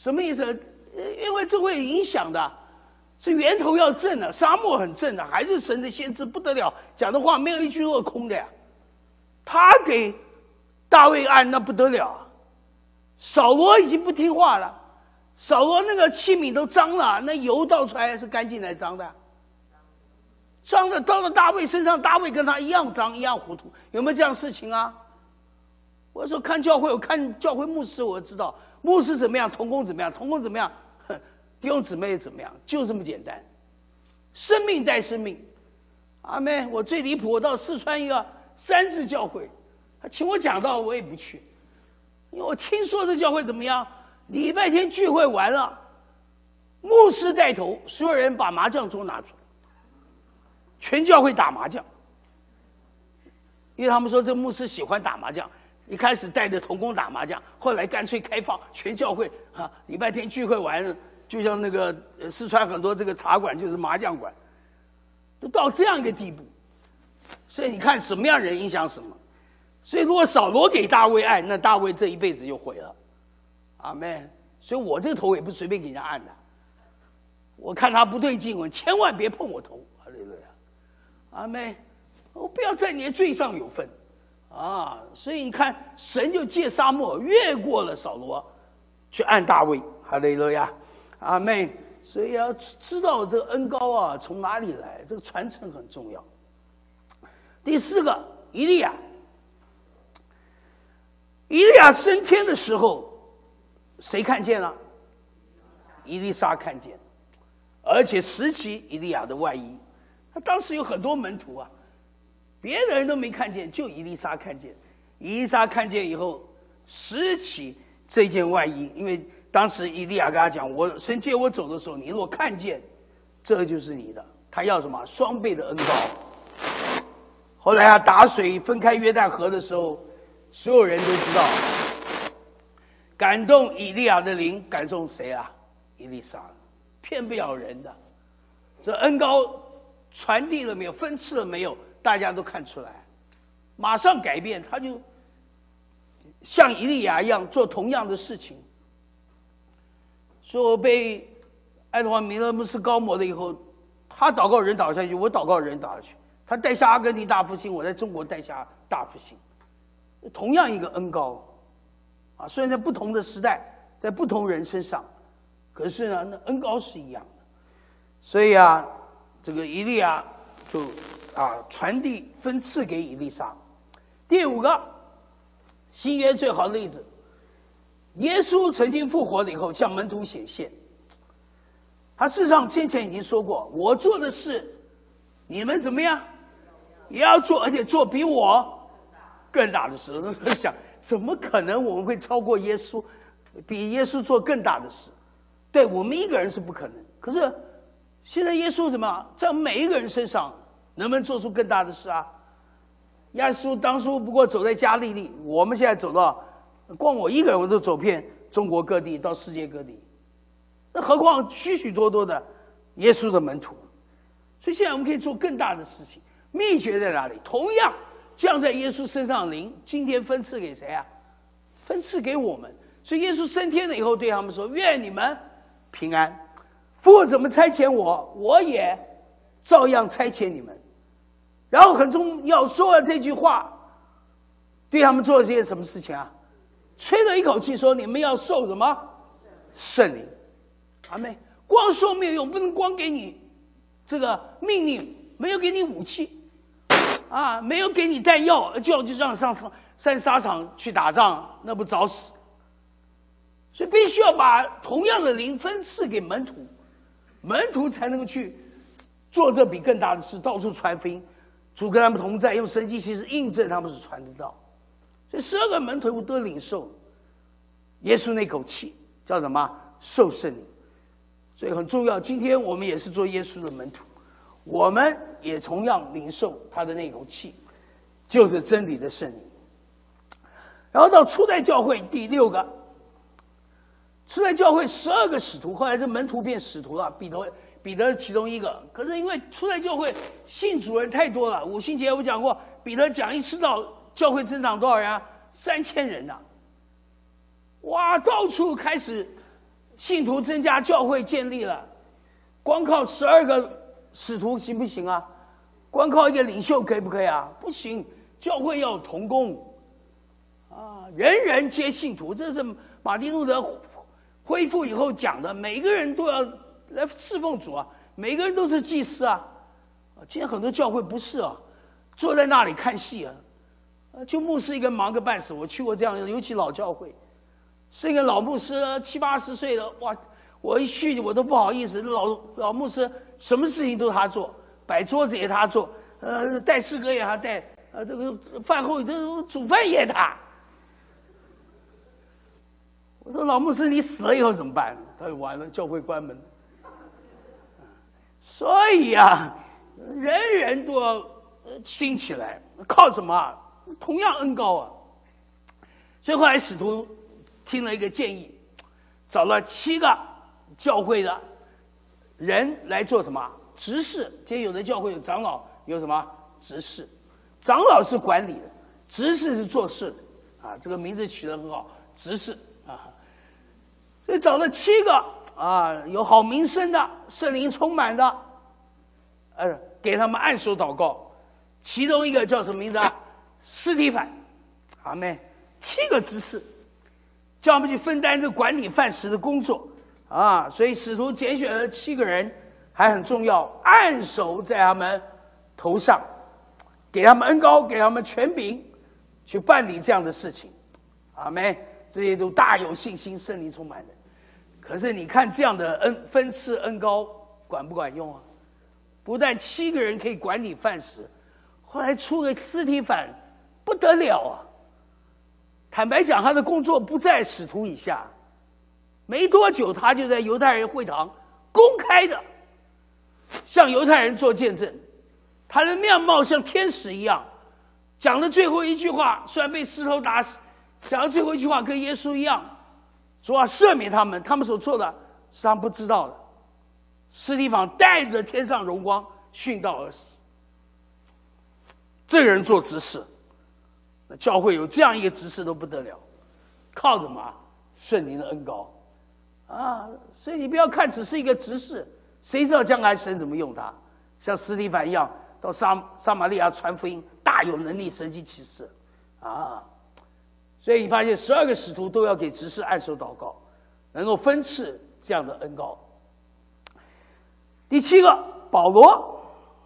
什么意思？因为这会影响的，是源头要正的，沙漠很正的，还是神的先知不得了，讲的话没有一句落空的呀。他给大卫按那不得了，扫罗已经不听话了，扫罗那个器皿都脏了，那油倒出来是干净还是脏的？脏的，到了大卫身上，大卫跟他一样脏一样糊涂，有没有这样事情啊？我说看教会，我看教会牧师，我知道牧师怎么样，同工怎么样，同工怎么样，弟兄姊妹怎么样，就这么简单。生命带生命，阿妹，我最离谱，我到四川一个三字教会，他请我讲道，我也不去，因为我听说这教会怎么样，礼拜天聚会完了，牧师带头，所有人把麻将桌拿出来，全教会打麻将，因为他们说这牧师喜欢打麻将。一开始带着同工打麻将，后来干脆开放全教会啊！礼拜天聚会完了，就像那个四川很多这个茶馆就是麻将馆，都到这样一个地步。所以你看什么样人影响什么。所以如果扫罗给大卫按，那大卫这一辈子就毁了。阿们。所以我这个头也不随便给人家按的，我看他不对劲，我千万别碰我头。哈利路亚。阿们。我不要在你的罪上有份。啊，所以你看，神就借沙漠越过了扫罗，去按大卫。哈利路亚，阿妹。所以要知道这个恩膏啊从哪里来，这个传承很重要。第四个，以利亚。以利亚升天的时候，谁看见了？以利沙看见，而且拾起以利亚的外衣。他当时有很多门徒啊。别的人都没看见，就以利沙看见。以利沙看见以后，拾起这件外衣，因为当时以利亚跟他讲：“我神借我走的时候，你如果看见，这就是你的。”他要什么？双倍的恩膏。后来他打水分开约旦河的时候，所有人都知道，感动以利亚的灵，感动谁啊？以利沙，骗不了人的。这恩膏传递了没有？分赐了没有？大家都看出来，马上改变，他就像以利亚一样做同样的事情。说被爱德华米勒牧师高摩了以后，他祷告人倒下去，我祷告人倒下去。他带下阿根廷大复兴，我在中国带下大复兴，同样一个恩膏啊，虽然在不同的时代，在不同人身上，可是呢，那恩膏是一样的。所以啊，这个以利亚就传递分赐给以利沙。第五个，新约最好的例子，耶稣曾经复活了以后向门徒显现，他事实上先前已经说过，我做的事你们怎么样也要做，而且做比我更大的事。我想怎么可能我们会超过耶稣，比耶稣做更大的事？对我们一个人是不可能，可是现在耶稣什么在每一个人身上能不能做出更大的事啊？耶稣当初不过走在加利利，我们现在走到，光我一个人我都走遍中国各地到世界各地，那何况许许多多的耶稣的门徒。所以现在我们可以做更大的事情。秘诀在哪里？同样降在耶稣身上的灵，今天分赐给谁啊？分赐给我们。所以耶稣升天了以后对他们说：愿你们平安。父怎么差遣我，我也照样差遣你们。然后很重要，说了这句话，对他们做了些什么事情啊？吹了一口气说：你们要受什么？圣灵。阿们。光说没有用，不能光给你这个命令，没有给你武器啊，没有给你弹药，就让上沙场去打仗，那不找死？所以必须要把同样的灵分赐给门徒，门徒才能够去做这比更大的事，到处传福音。主跟他们同在，用神迹奇事印证他们是传得到。所以12个门徒都领受耶稣那口气，叫什么？受圣灵。所以很重要，今天我们也是做耶稣的门徒，我们也同样领受他的那口气，就是真理的圣灵。然后到初代教会第6个，初代教会12个使徒，后来这门徒变使徒了，彼得是其中一个。可是因为初代教会信主人太多了，五旬节我讲过，彼得讲一次道，教会增长多少人啊？3000人呐！哇，到处开始信徒增加，教会建立了，光靠12个使徒行不行啊？光靠一个领袖可以不可以啊？不行，教会要有同工啊，人人皆信徒，这是马丁路德恢复以后讲的，每个人都要来侍奉主啊，每个人都是祭司啊。今天很多教会不是啊，坐在那里看戏啊，就牧师一个忙个半死。我去过这样的，尤其老教会，是一个老牧师70、80岁的，哇，我一去我都不好意思，老牧师什么事情都他做，摆桌子也他做，带诗歌也他带，这个饭后这煮饭也他。我说老牧师你死了以后怎么办？他说完了，教会关门。所以啊，人人都要兴起来，靠什么啊？同样恩膏啊。所以后来使徒听了一个建议，找了7个教会的人来做什么？执事。今天有的教会有长老，有什么执事？长老是管理的，执事是做事的啊。这个名字取得很好，执事啊。所以找了7个啊，有好名声的，圣灵充满的，给他们按手祷告。其中一个叫什么名字啊？司提反。阿们。7个执事，叫他们去分担这管理饭食的工作啊。所以使徒拣选了7个人，还很重要，按手在他们头上，给他们恩膏，给他们权柄，去办理这样的事情。阿们。这些都大有信心，圣灵充满的。可是你看这样的分赐恩膏管不管用啊？不但7个人可以管理饭食，后来出个司提反，不得了啊！坦白讲，他的工作不在使徒以下，没多久他就在犹太人会堂公开的向犹太人做见证，他的面貌像天使一样，讲的最后一句话，虽然被石头打死，讲的最后一句话跟耶稣一样，说赦免他们，他们所做的是他们不知道的。司提反带着天上荣光殉道而死。这个人做执事，那教会有这样一个执事都不得了，靠什么？圣灵的恩膏啊！所以你不要看只是一个执事，谁知道将来神怎么用他？像司提反一样，到撒玛利亚传福音，大有能力，神迹奇事啊！所以你发现12个使徒都要给执事按手祷告，能够分赐这样的恩膏。第7个，保罗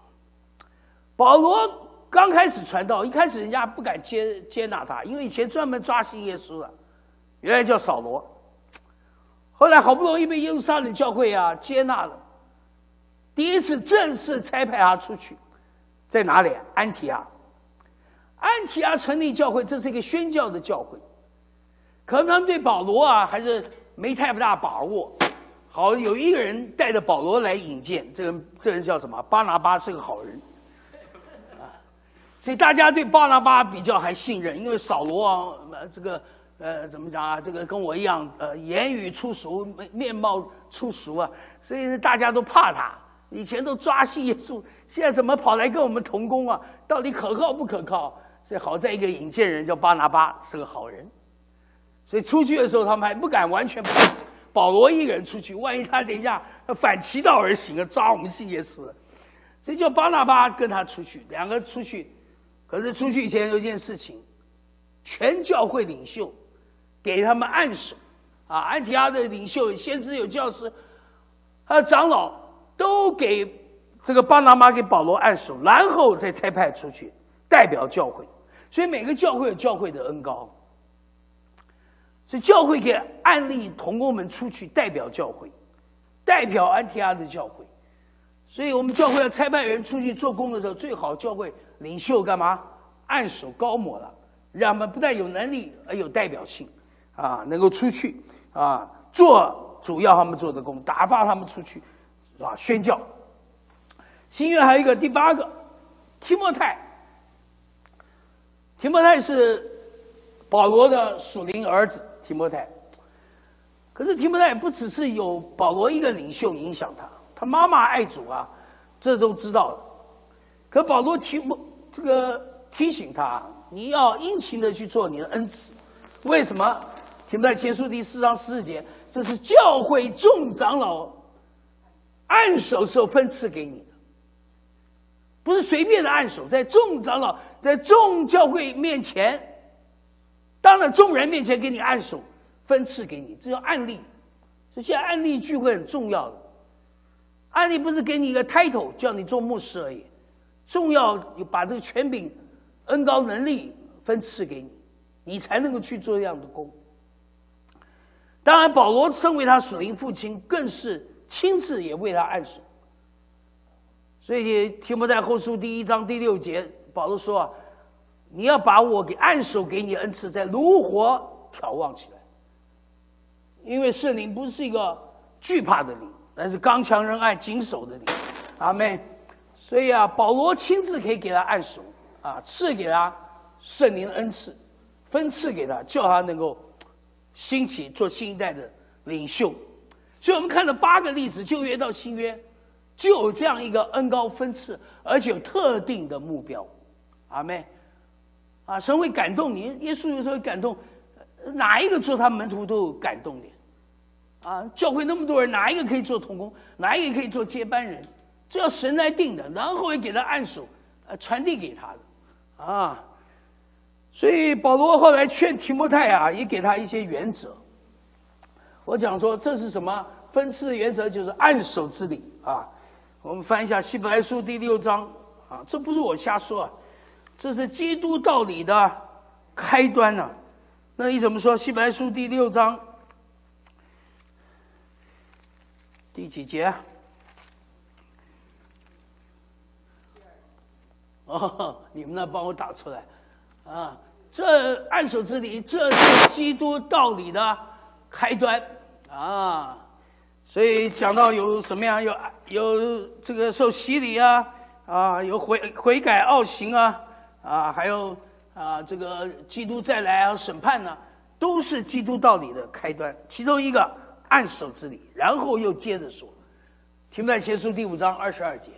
刚开始传道，一开始人家不敢接纳他，因为以前专门抓信耶稣的，原来叫扫罗。后来好不容易被耶路撒冷教会接纳了，第一次正式差派他出去，在哪里？安提阿。安提阿成立教会，这是一个宣教的教会，可能他们对保罗还是没太大把握。好，有一个人带着保罗来引荐，这人叫什么？巴拿巴，是个好人所以大家对巴拿巴比较还信任，因为扫罗这个怎么讲这个跟我一样言语粗俗，面貌粗俗所以大家都怕他。以前都抓信耶稣，现在怎么跑来跟我们同工到底可靠不可靠？所以好在一个引荐人叫巴拿巴，是个好人。所以出去的时候他们还不敢完全保罗一个人出去，万一他等一下反其道而行抓我们信耶稣了，所以叫巴拿巴跟他出去，两个出去。可是出去以前有一件事情，全教会领袖给他们按手安提阿的领袖、先知、有教师还有长老都给这个巴拿巴给保罗按手，然后再差派出去代表教会。所以每个教会有教会的恩膏，所以教会给按立同工们出去代表教会，代表安提阿的教会。所以我们教会要差派人出去做工的时候，最好教会领袖干嘛？按手膏抹了，让他们不但有能力，而有代表性能够出去做主要他们做的工，打发他们出去宣教。新约还有一个第8个，提摩太。提摩太是保罗的属灵儿子，提摩太。可是提摩太不只是有保罗一个领袖影响他，他妈妈爱主这都知道了。可保罗提醒他，你要殷勤的去做你的恩赐。为什么？提摩太前书第4章14节， 这是教会众长老按手时候分赐给你的，不是随便的按手，在众长老在众教会面前，当着众人面前给你按手分赐给你，这叫案例。所以现在案例聚会很重要的，案例不是给你一个 title 叫你做牧师而已，重要把这个权柄恩膏能力分赐给你，你才能够去做这样的工。当然保罗身为他属灵父亲，更是亲自也为他按手。所以提摩太后书1章第6节保罗说啊，你要把我给按手给你恩赐在炉火眺望起来，因为圣灵不是一个惧怕的灵，但是刚强仁爱谨守的灵。阿们。所以啊，保罗亲自可以给他按手啊，赐给他圣灵的恩赐，分赐给他，叫他能够兴起做新一代的领袖。所以我们看了8个例子，旧约到新约就有这样一个恩膏分赐，而且有特定的目标。阿们。啊，神会感动你，耶稣有时候会感动，哪一个做他门徒都有感动点。啊，教会那么多人，哪一个可以做同工，哪一个可以做接班人，这要神来定的，然后会给他按手，传递给他的。啊，所以保罗后来劝提摩太啊，也给他一些原则。我讲说这是什么分赐的原则，就是按手之礼啊。我们翻一下希伯来书第6章啊，这不是我瞎说啊，这是基督道理的开端啊。那你怎么说？希伯来书第6章第几节？哦，你们那帮我打出来啊！这按手之礼，这是基督道理的开端啊。所以讲到有什么样，有这个受洗礼啊，有悔改奥行啊，还有这个基督再来啊，审判呢，都是基督道理的开端。其中一个按手之礼，然后又接着说，提摩太前书第5章22节。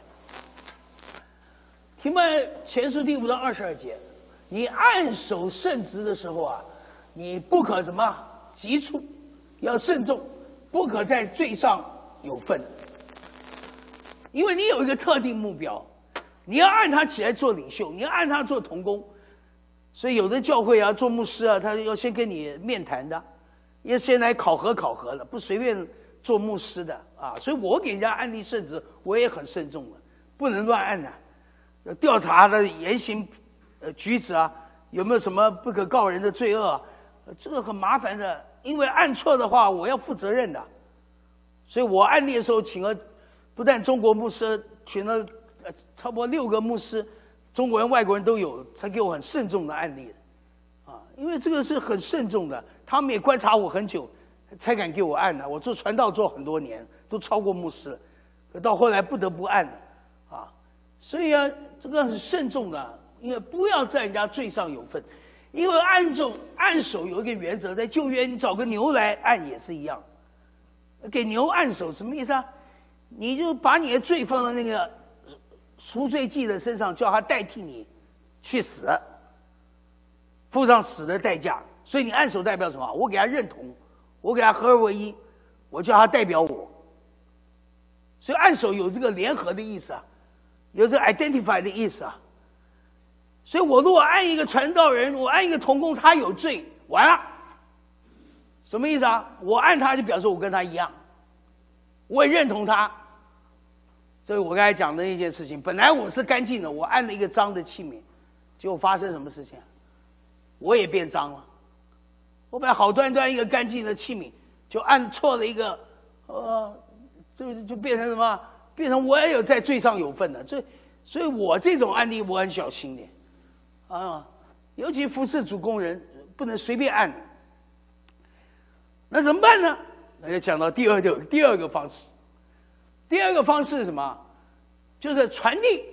提摩太前书第5章22节，你按手圣职的时候啊，你不可什么急促，要慎重，不可在罪上有份，因为你有一个特定目标，你要按他起来做领袖，你要按他做同工。所以有的教会啊，做牧师啊，他要先跟你面谈的，要先来考核的，不随便做牧师的啊。所以我给人家按立圣职，我也很慎重的，不能乱按的。要调查他的言行举止啊，有没有什么不可告人的罪恶这个很麻烦的，因为按错的话我要负责任的。所以我按立的时候请了不但中国牧师，请了差不多6个牧师，中国人外国人都有，才给我很慎重的案例因为这个是很慎重的，他们也观察我很久才敢给我按的。我做传道做很多年，都超过牧师了，可到后来不得不按所以这个很慎重的，因为不要在人家罪上有份。因为按手有一个原则，在旧约你找个牛来按也是一样，给牛按手什么意思啊？你就把你的罪放到那个赎罪祭的身上，叫他代替你去死，付上死的代价。所以你按手代表什么？我给他认同，我给他合而为一，我叫他代表我。所以按手有这个联合的意思有这个 identify 的意思所以我如果按一个传道人，我按一个同工，他有罪，完了，什么意思我按他就表示我跟他一样，我也认同他。所以我刚才讲的那件事情，本来我是干净的，我按了一个脏的器皿，结果发生什么事情我也变脏了。我本来好端端一个干净的器皿，就按错了一个就变成什么？变成我也有在罪上有份的。所以我这种案例我很小心的尤其服侍主工人不能随便按。那怎么办呢？那就讲到第二个方式。第二个方式是什么？就是传递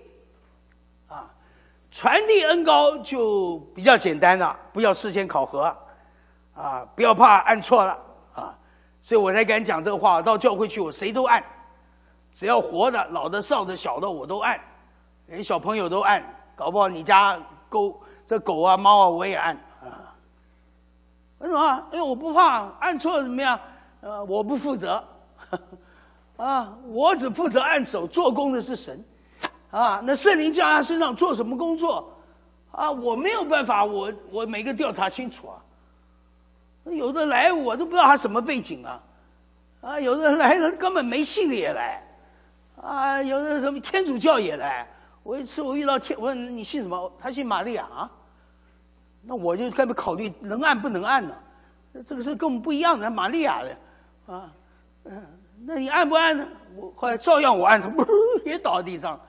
传递恩膏就比较简单了，不要事先考核不要怕按错了所以我才敢讲这个话。我到教会去，我谁都按，只要活的、老的、少的、小的我都按，连小朋友都按，搞不好你家这狗猫我也按为什么因为我不怕按错了怎么样， 我不负责啊，我只负责按手，做工的是神啊。那圣灵降在他身上做什么工作啊？我没有办法，我每个调查清楚啊。有的来我都不知道他什么背景啊，有的来人根本没信的也来啊，有的什么天主教也来。我一次我遇到我问你信什么，他信玛利亚啊，那我就该不考虑能按不能按呢？这个是跟我们不一样的，玛利亚的啊，那你按不按呢？我后来照样我按，他也倒在地上，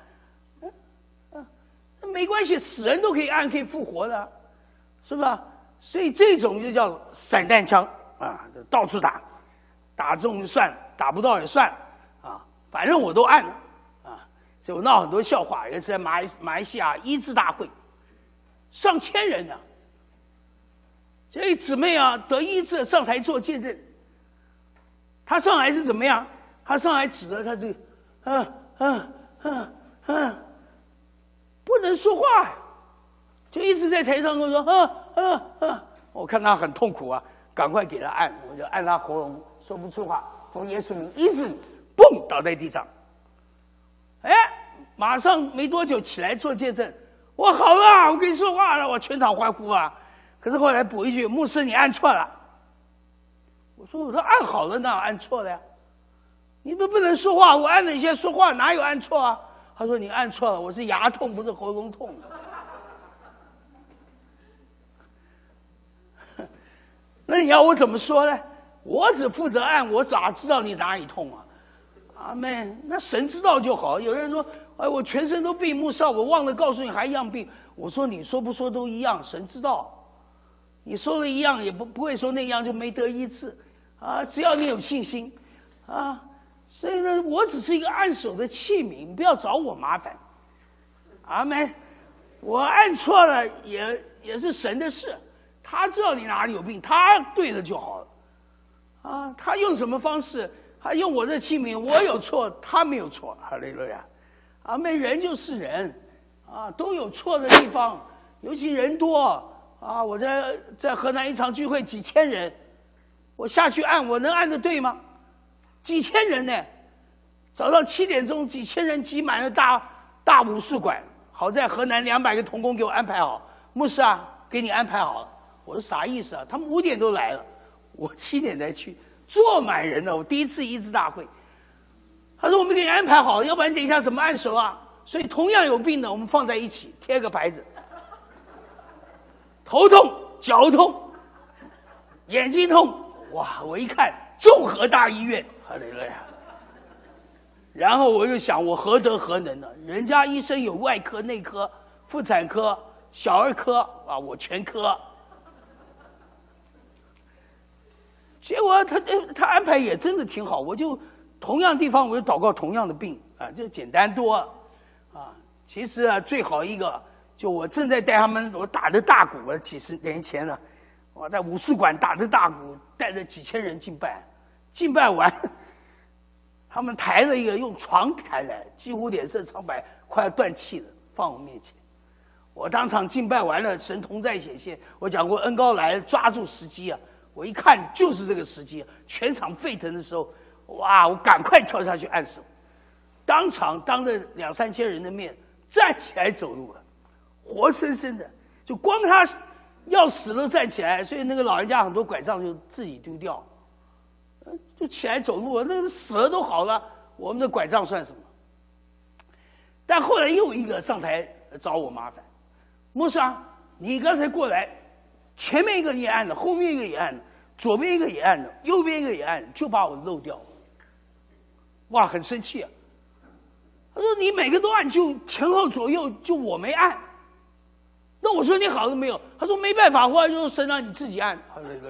没关系，死人都可以按，可以复活的，是吧？所以这种就叫散弹枪啊，到处打，打中就算，打不到也算啊，反正我都按了啊。所以我闹很多笑话，有一次在马来西亚医治大会，上千人呢，这一姊妹啊得医治上台做见证，她上来是怎么样？她上来指着她这个，不能说话，就一直在台上跟我说，我看她很痛苦啊，赶快给她按，我就按她喉咙，说不出话，奉耶稣名医治，嘣倒在地上，马上没多久起来做见证，我好了，我跟你说话了，我全场欢呼啊。可是后来补一句，牧师你按错了。我说按好了，哪有按错了呀？你们不能说话，我按了一下说话，哪有按错啊？他说你按错了，我是牙痛不是喉咙痛。那你要我怎么说呢？我只负责按，我咋知道你哪里痛啊？阿妹，那神知道就好。有人说，我全身都病，牧师我忘了告诉你还一样病。我说你说不说都一样，神知道。你说的一样也不会说那样就没得医治啊，只要你有信心啊。所以呢，我只是一个按手的器皿，你不要找我麻烦。阿妹，我按错了也是神的事，他知道你哪里有病，他对了就好了啊。他用什么方式？他用我这器皿，我有错，他没有错。哈利路亚。阿妹，人就是人啊，都有错的地方，尤其人多啊。我在河南一场聚会，几千人，我下去按，我能按得对吗？几千人呢，早上7点钟，几千人挤满了大武术馆。好在河南200个同工给我安排好，牧师啊，给你安排好了。我说啥意思啊？他们5点都来了，我7点才去，坐满人了。我第一次医治大会，他说我们给你安排好，要不然等一下怎么按手啊？所以同样有病的，我们放在一起，贴个牌子，头痛、脚痛、眼睛痛，哇！我一看，综合大医院，哈利路亚。然后我就想，我何德何能呢？人家医生有外科、内科、妇产科、小儿科啊，我全科。结果他安排也真的挺好，我就同样地方我就祷告同样的病啊，就简单多啊。其实啊，最好一个就我正在带他们，我打着大鼓啊，几十年前了，我在武术馆打着大鼓，带着几千人敬拜完。他们抬了一个用床抬来，几乎脸色苍白，快要断气了，放我面前。我当场敬拜完了，神同在显现。我讲过恩膏来抓住时机啊，我一看就是这个时机，全场沸腾的时候，哇！我赶快跳下去按手，当场当着2-3千人的面站起来走路了，活生生的，就光他要死都站起来，所以那个老人家很多拐杖就自己丢掉。就起来走路，那死了都好了，我们的拐杖算什么？但后来又一个上台找我麻烦，牧师啊，你刚才过来，前面一个也按了，后面一个也按了，左边一个也按了，右边一个也按了，就把我漏掉。哇，很生气啊！他说你每个都按，就前后左右，就我没按。那我说你好了没有？他说没办法，后来就说神让你自己按。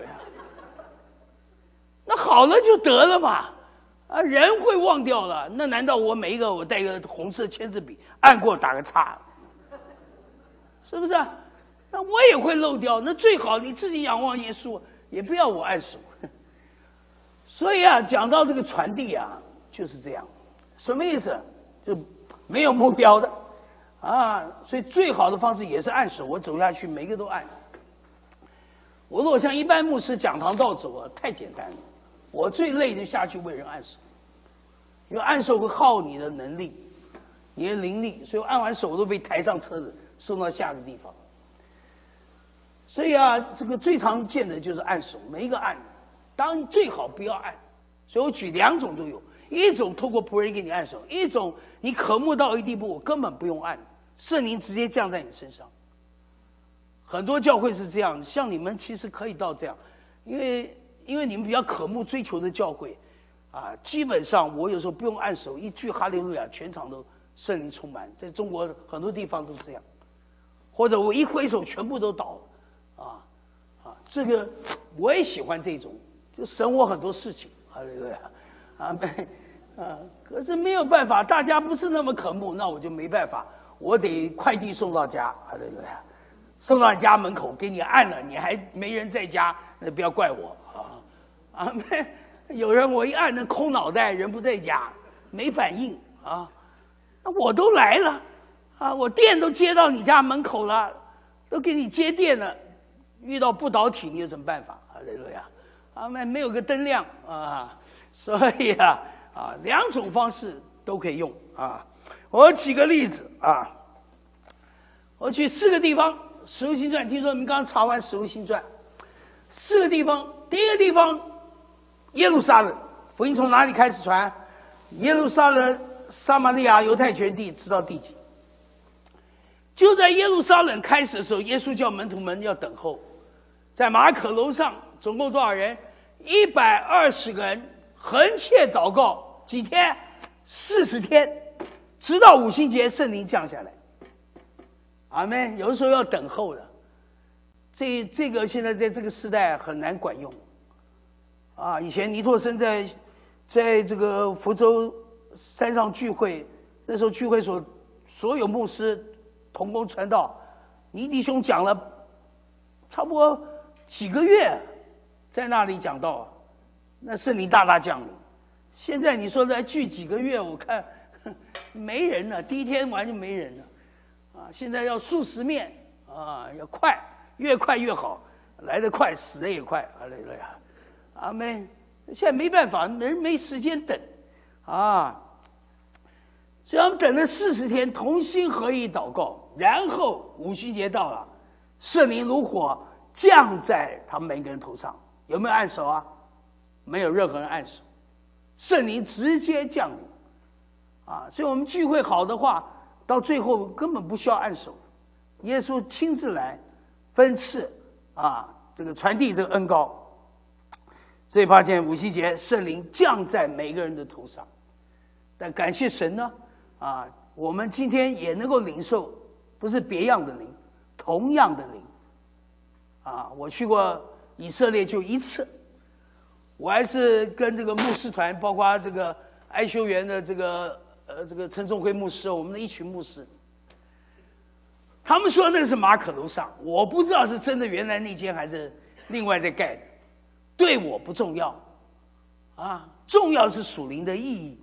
那好了就得了嘛，啊，人会忘掉了，那难道我每一个我带一个红色签字笔按过打个叉，是不是？那我也会漏掉，那最好你自己仰望耶稣，也不要我按手。所以啊，讲到这个传递啊，就是这样，什么意思？就没有目标的啊，所以最好的方式也是按手，我走下去每个都按。我如果像一般牧师讲堂道走啊，太简单了我最累就下去为人按手，因为按手会耗你的能力，你的灵力，所以我按完手我都被抬上车子送到下个地方。所以啊，这个最常见的就是按手，每一个按，当然最好不要按。所以我举2种都有，一种透过仆人给你按手，一种你渴慕到一地步，我根本不用按，圣灵直接降在你身上。很多教会是这样，像你们其实可以到这样，因为你们比较渴慕追求的教会啊，基本上我有时候不用按手，一句哈利路亚，全场都圣灵充满，在中国很多地方都这样，或者我一挥手全部都倒了，这个我也喜欢这种，就省我很多事情，哈利路亚，可是没有办法，大家不是那么渴慕，那我就没办法，我得快递送到家，哈利路亚，送到你家门口给你按了，你还没人在家，那不要怪我啊，有人我一按那空脑袋，人不在家，没反应啊，那我都来了啊，我电都接到你家门口了，都给你接电了，遇到不导体你有什么办法？哈利路亚，没有个灯亮啊，所以2种方式都可以用啊。我举个例子啊，我举4个地方，使徒行传，听说你们刚查完使徒行传，4个地方，第一个地方耶路撒冷，福音从哪里开始传？耶路撒冷、撒玛利亚、犹太全地，直到地极。就在耶路撒冷开始的时候，耶稣叫门徒们要等候，在马可楼上总共多少人？120个人横切祷告，几天？40天，直到五旬节圣灵降下来。阿们。有的时候要等候的，这个现在在这个时代很难管用啊。以前尼托生在这个福州山上聚会，那时候聚会所有牧师同工传道，尼弟兄讲了差不多几个月，在那里讲道，那圣灵大大降临。现在你说再聚几个月，我看没人了，第一天完就没人了啊！现在要数十面啊，要快，越快越好，来得快，死得也快，阿门呀，阿门。现在没办法，人没时间等啊，所以我们等了40天，同心合意祷告，然后五旬节到了，圣灵如火降在他们每个人头上。有没有按手啊？没有任何人按手，圣灵直接降临啊！所以我们聚会好的话，到最后根本不需要按手，耶稣亲自来分赐啊，这个传递这个恩膏。所以发现五旬节圣灵降在每个人的头上。但感谢神呢啊，我们今天也能够领受，不是别样的灵，同样的灵啊！我去过以色列就1次，我还是跟这个牧师团，包括这个爱修园的这个陈仲辉牧师，我们的一群牧师，他们说那是马可楼上，我不知道是真的原来那间还是另外在盖的，对我不重要啊，重要是属灵的意义。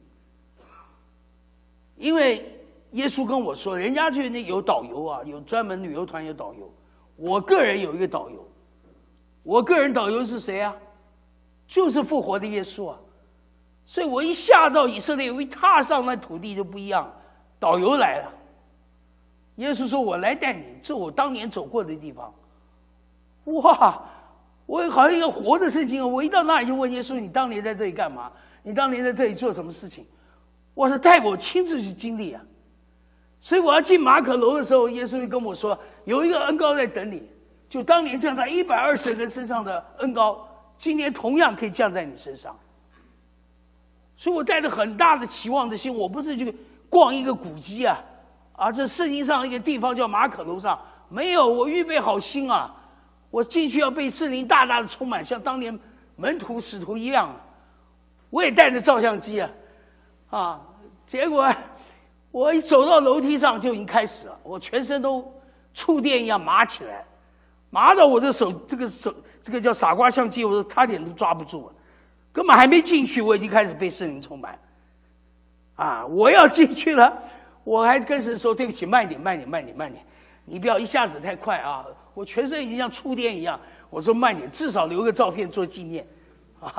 因为耶稣跟我说，人家去那有导游啊，有专门旅游团有导游，我个人有一个导游，我个人导游是谁啊？就是复活的耶稣啊！所以我一下到以色列，我一踏上那土地就不一样，导游来了，耶稣说我来带你，这我当年走过的地方。哇，我好像一个活的圣经，我一到那里就问耶稣，你当年在这里干嘛？你当年在这里做什么事情？我是带我亲自去经历啊。所以我要进马可楼的时候，耶稣就跟我说，有一个恩膏在等你，就当年降在120人身上的恩膏，今年同样可以降在你身上。所以我带着很大的期望的心，我不是去逛一个古迹啊，这圣经上一个地方叫马可楼上，没有，我预备好心啊，我进去要被圣灵大大的充满，像当年门徒使徒一样，我也带着照相机结果我一走到楼梯上就已经开始了，我全身都触电一样麻起来，麻到我这手这个叫傻瓜相机，我都差点都抓不住了，根本还没进去，我已经开始被圣灵充满我要进去了，我还跟神说对不起，慢点，你不要一下子太快啊！我全身已经像触电一样，我说慢点，至少留个照片做纪念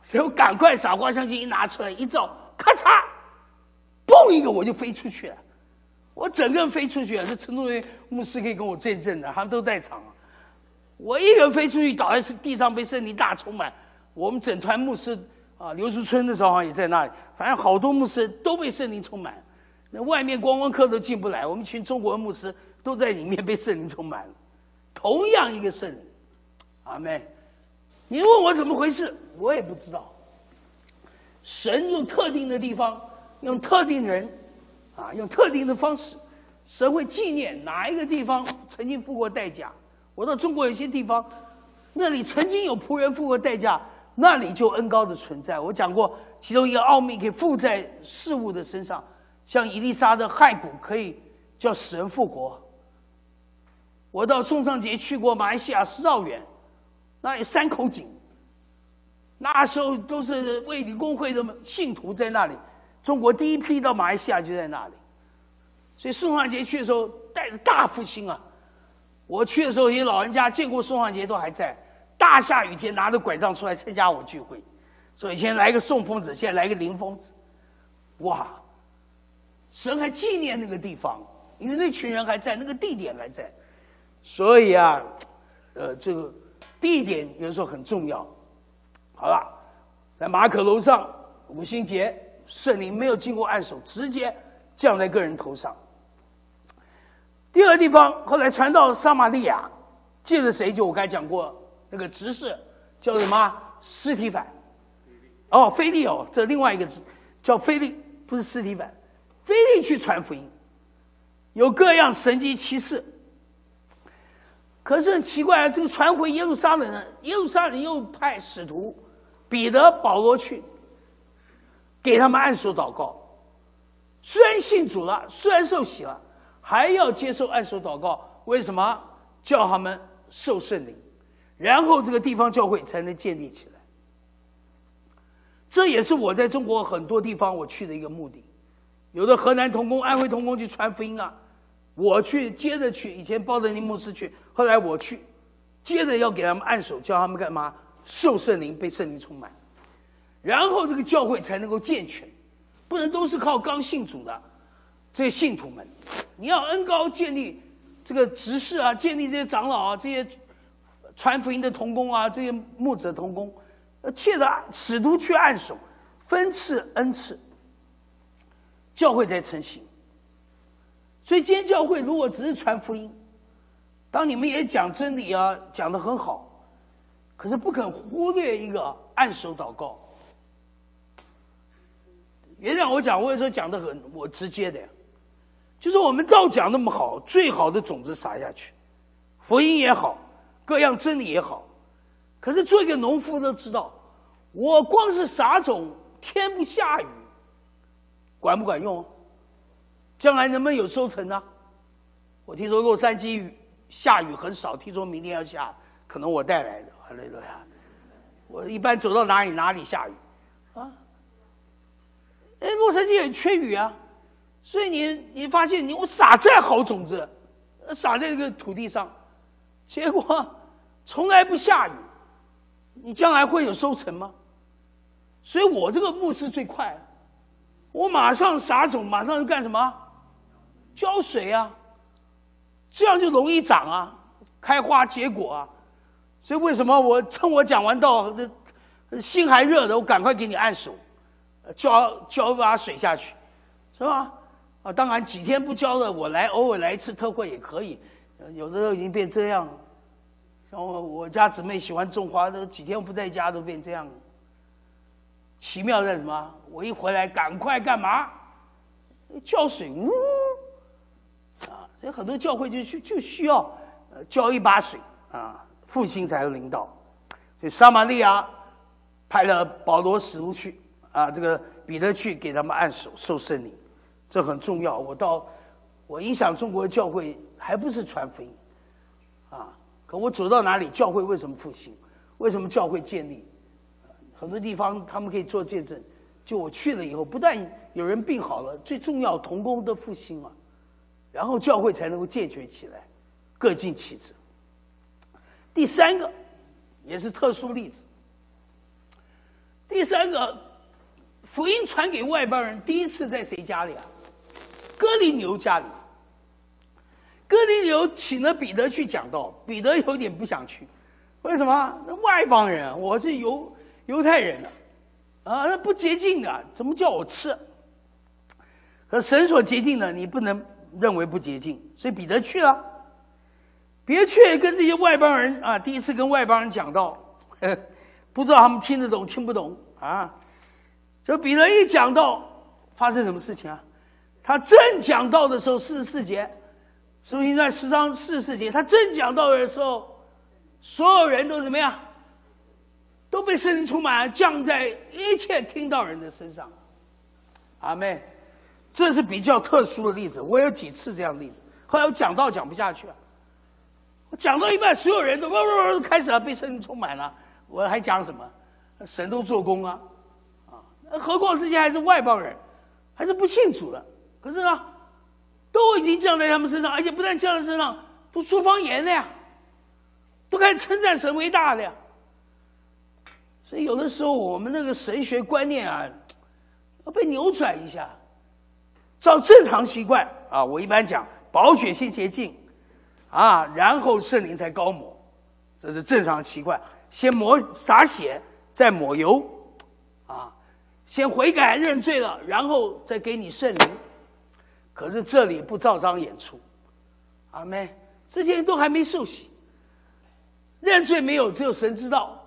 所以我赶快傻瓜相机一拿出来一照，咔嚓，嘣一个我就飞出去了。我整个人飞出去了，这陈忠元牧师可以跟我见证的，他们都在场啊。我一个人飞出去，倒在地上被圣灵大充满。我们整团牧师啊，刘淑春的时候好像也在那里，反正好多牧师都被圣灵充满。那外面观光客都进不来，我们一群中国的牧师都在里面被圣灵充满了。同样一个圣灵，阿们。你问我怎么回事，我也不知道。神用特定的地方，用特定人啊，用特定的方式，神会纪念哪一个地方曾经付过代价。我到中国有些地方，那里曾经有仆人付过代价，那里就恩膏的存在。我讲过，其中一个奥秘可以附在事物的身上，像以利沙的骸骨可以叫死人复活。我到宋尚节去过马来西亚石造园，那有3口井，那时候都是卫理公会的信徒在那里，中国第一批到马来西亚就在那里。所以宋尚节去的时候带着大复兴啊。我去的时候，一些老人家见过宋尚节都还在，大下雨天拿着拐杖出来参加我聚会。所以以前来个宋疯子，现在来个林疯子，哇！神还纪念那个地方，因为那群人还在，那个地点还在。所以啊，这个地点有时候很重要。好了，在马可楼上五旬节，圣灵没有经过按手，直接降在个人头上。第二个地方后来传到撒玛利亚，借着谁？就我刚才讲过那个执事叫什么？司提反。哦，腓利哦，这另外一个字叫腓利，不是司提反。腓利去传福音，有各样神迹奇事。可是很奇怪啊，这个传回耶路撒冷呢，耶路撒冷又派使徒彼得、保罗去给他们按手祷告。虽然信主了，虽然受洗了，还要接受按手祷告。为什么？叫他们受圣灵，然后这个地方教会才能建立起来。这也是我在中国很多地方我去的一个目的。有的河南同工、安徽同工去传福音啊，我去接着去，以前包德尼牧师去，后来我去，接着要给他们按手，叫他们干嘛？受圣灵，被圣灵充满，然后这个教会才能够健全，不能都是靠刚信主的这些信徒们。你要恩膏建立这个执事啊，建立这些长老啊，这些传福音的同工啊，这些牧者同工，借着使徒去按手，分赐恩赐，教会才成型。所以今天教会如果只是传福音，当你们也讲真理啊，讲得很好，可是不肯忽略一个按手祷告。原谅我讲，我有时候讲得我直接的呀，就是我们道讲那么好，最好的种子撒下去，福音也好，各样真理也好，可是做一个农夫都知道，我光是撒种，天不下雨，管不管用？将来能不能有收成呢？我听说洛杉矶下雨很少，听说明天要下，可能我带来的。哈利路亚！我一般走到哪里下雨啊？洛杉矶也缺雨啊，所以你发现我撒再好种子，撒在这个土地上，结果从来不下雨，你将来会有收成吗？所以我这个牧师最快，我马上撒种，马上就干什么？浇水啊，这样就容易长啊，开花结果啊。所以为什么我趁我讲完道，心还热的，我赶快给你按手，浇一把水下去，是吧？啊，当然几天不浇了，我偶尔来一次特会也可以。有的都已经变这样了，像我家姊妹喜欢种花，都几天不在家都变这样了。奇妙在什么？我一回来赶快干嘛？浇水，所以很多教会就需要浇一把水啊，复兴才有领导。所以撒玛利亚派了保罗使徒去啊，这个彼得去给他们按手受圣灵，这很重要。我影响中国的教会还不是传福音啊，可我走到哪里，教会为什么复兴？为什么教会建立？很多地方他们可以做见证。就我去了以后，不但有人病好了，最重要同工的复兴啊，然后教会才能够健全起来，各尽其职。第三个也是特殊例子，第第三个，福音传给外邦人，第一次在谁家里啊？哥尼流家里。哥尼流请了彼得去讲道，彼得有点不想去，为什么？那外邦人，我是犹太人啊，那不洁净的，怎么叫我吃？可神所洁净的，你不能认为不洁净，所以彼得去了。别去跟这些外邦人啊，第一次跟外邦人讲道，不知道他们听得懂听不懂啊？就彼得一讲道，发生什么事情啊？他正讲道的时候，44节，使徒行传10章44节，他正讲道的时候，所有人都怎么样？都被圣灵充满，降在一切听到人的身上。阿们。这是比较特殊的例子，我有几次这样的例子。后来我讲道讲不下去了，我讲到一半，所有人都开始被圣灵充满了，我还讲什么？神都做工啊！何况这些还是外邦人，还是不信主的。可是呢，都已经降在他们身上，而且不但降在身上，都说方言了呀，都开始称赞神为大了呀。所以有的时候我们那个神学观念啊，要被扭转一下。照正常习惯啊，我一般讲宝血先洁净啊，然后圣灵才膏抹，这是正常习惯。先洒血，再抹油啊，先悔改认罪了，然后再给你圣灵。可是这里不照章演出，阿们。这些人都还没受洗，认罪没有，只有神知道。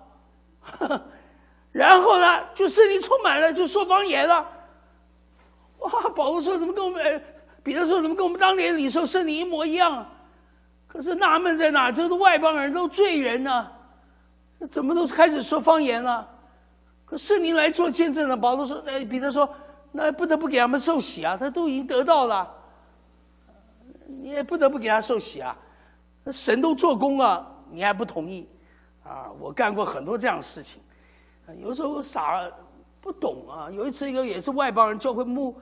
然后呢，就圣灵充满了，就说方言了。哇，保罗说怎么跟我们，彼得说怎么跟我们当年领受圣灵一模一样？可是纳闷在哪？这都外邦人，都罪人呢，怎么都开始说方言了？可圣灵来做见证了。保罗说，彼得说，那不得不给他们受洗啊，他都已经得到了，你也不得不给他受洗啊。神都做工了，你还不同意啊？我干过很多这样的事情，有时候傻不懂啊。有一次也是外邦人教会牧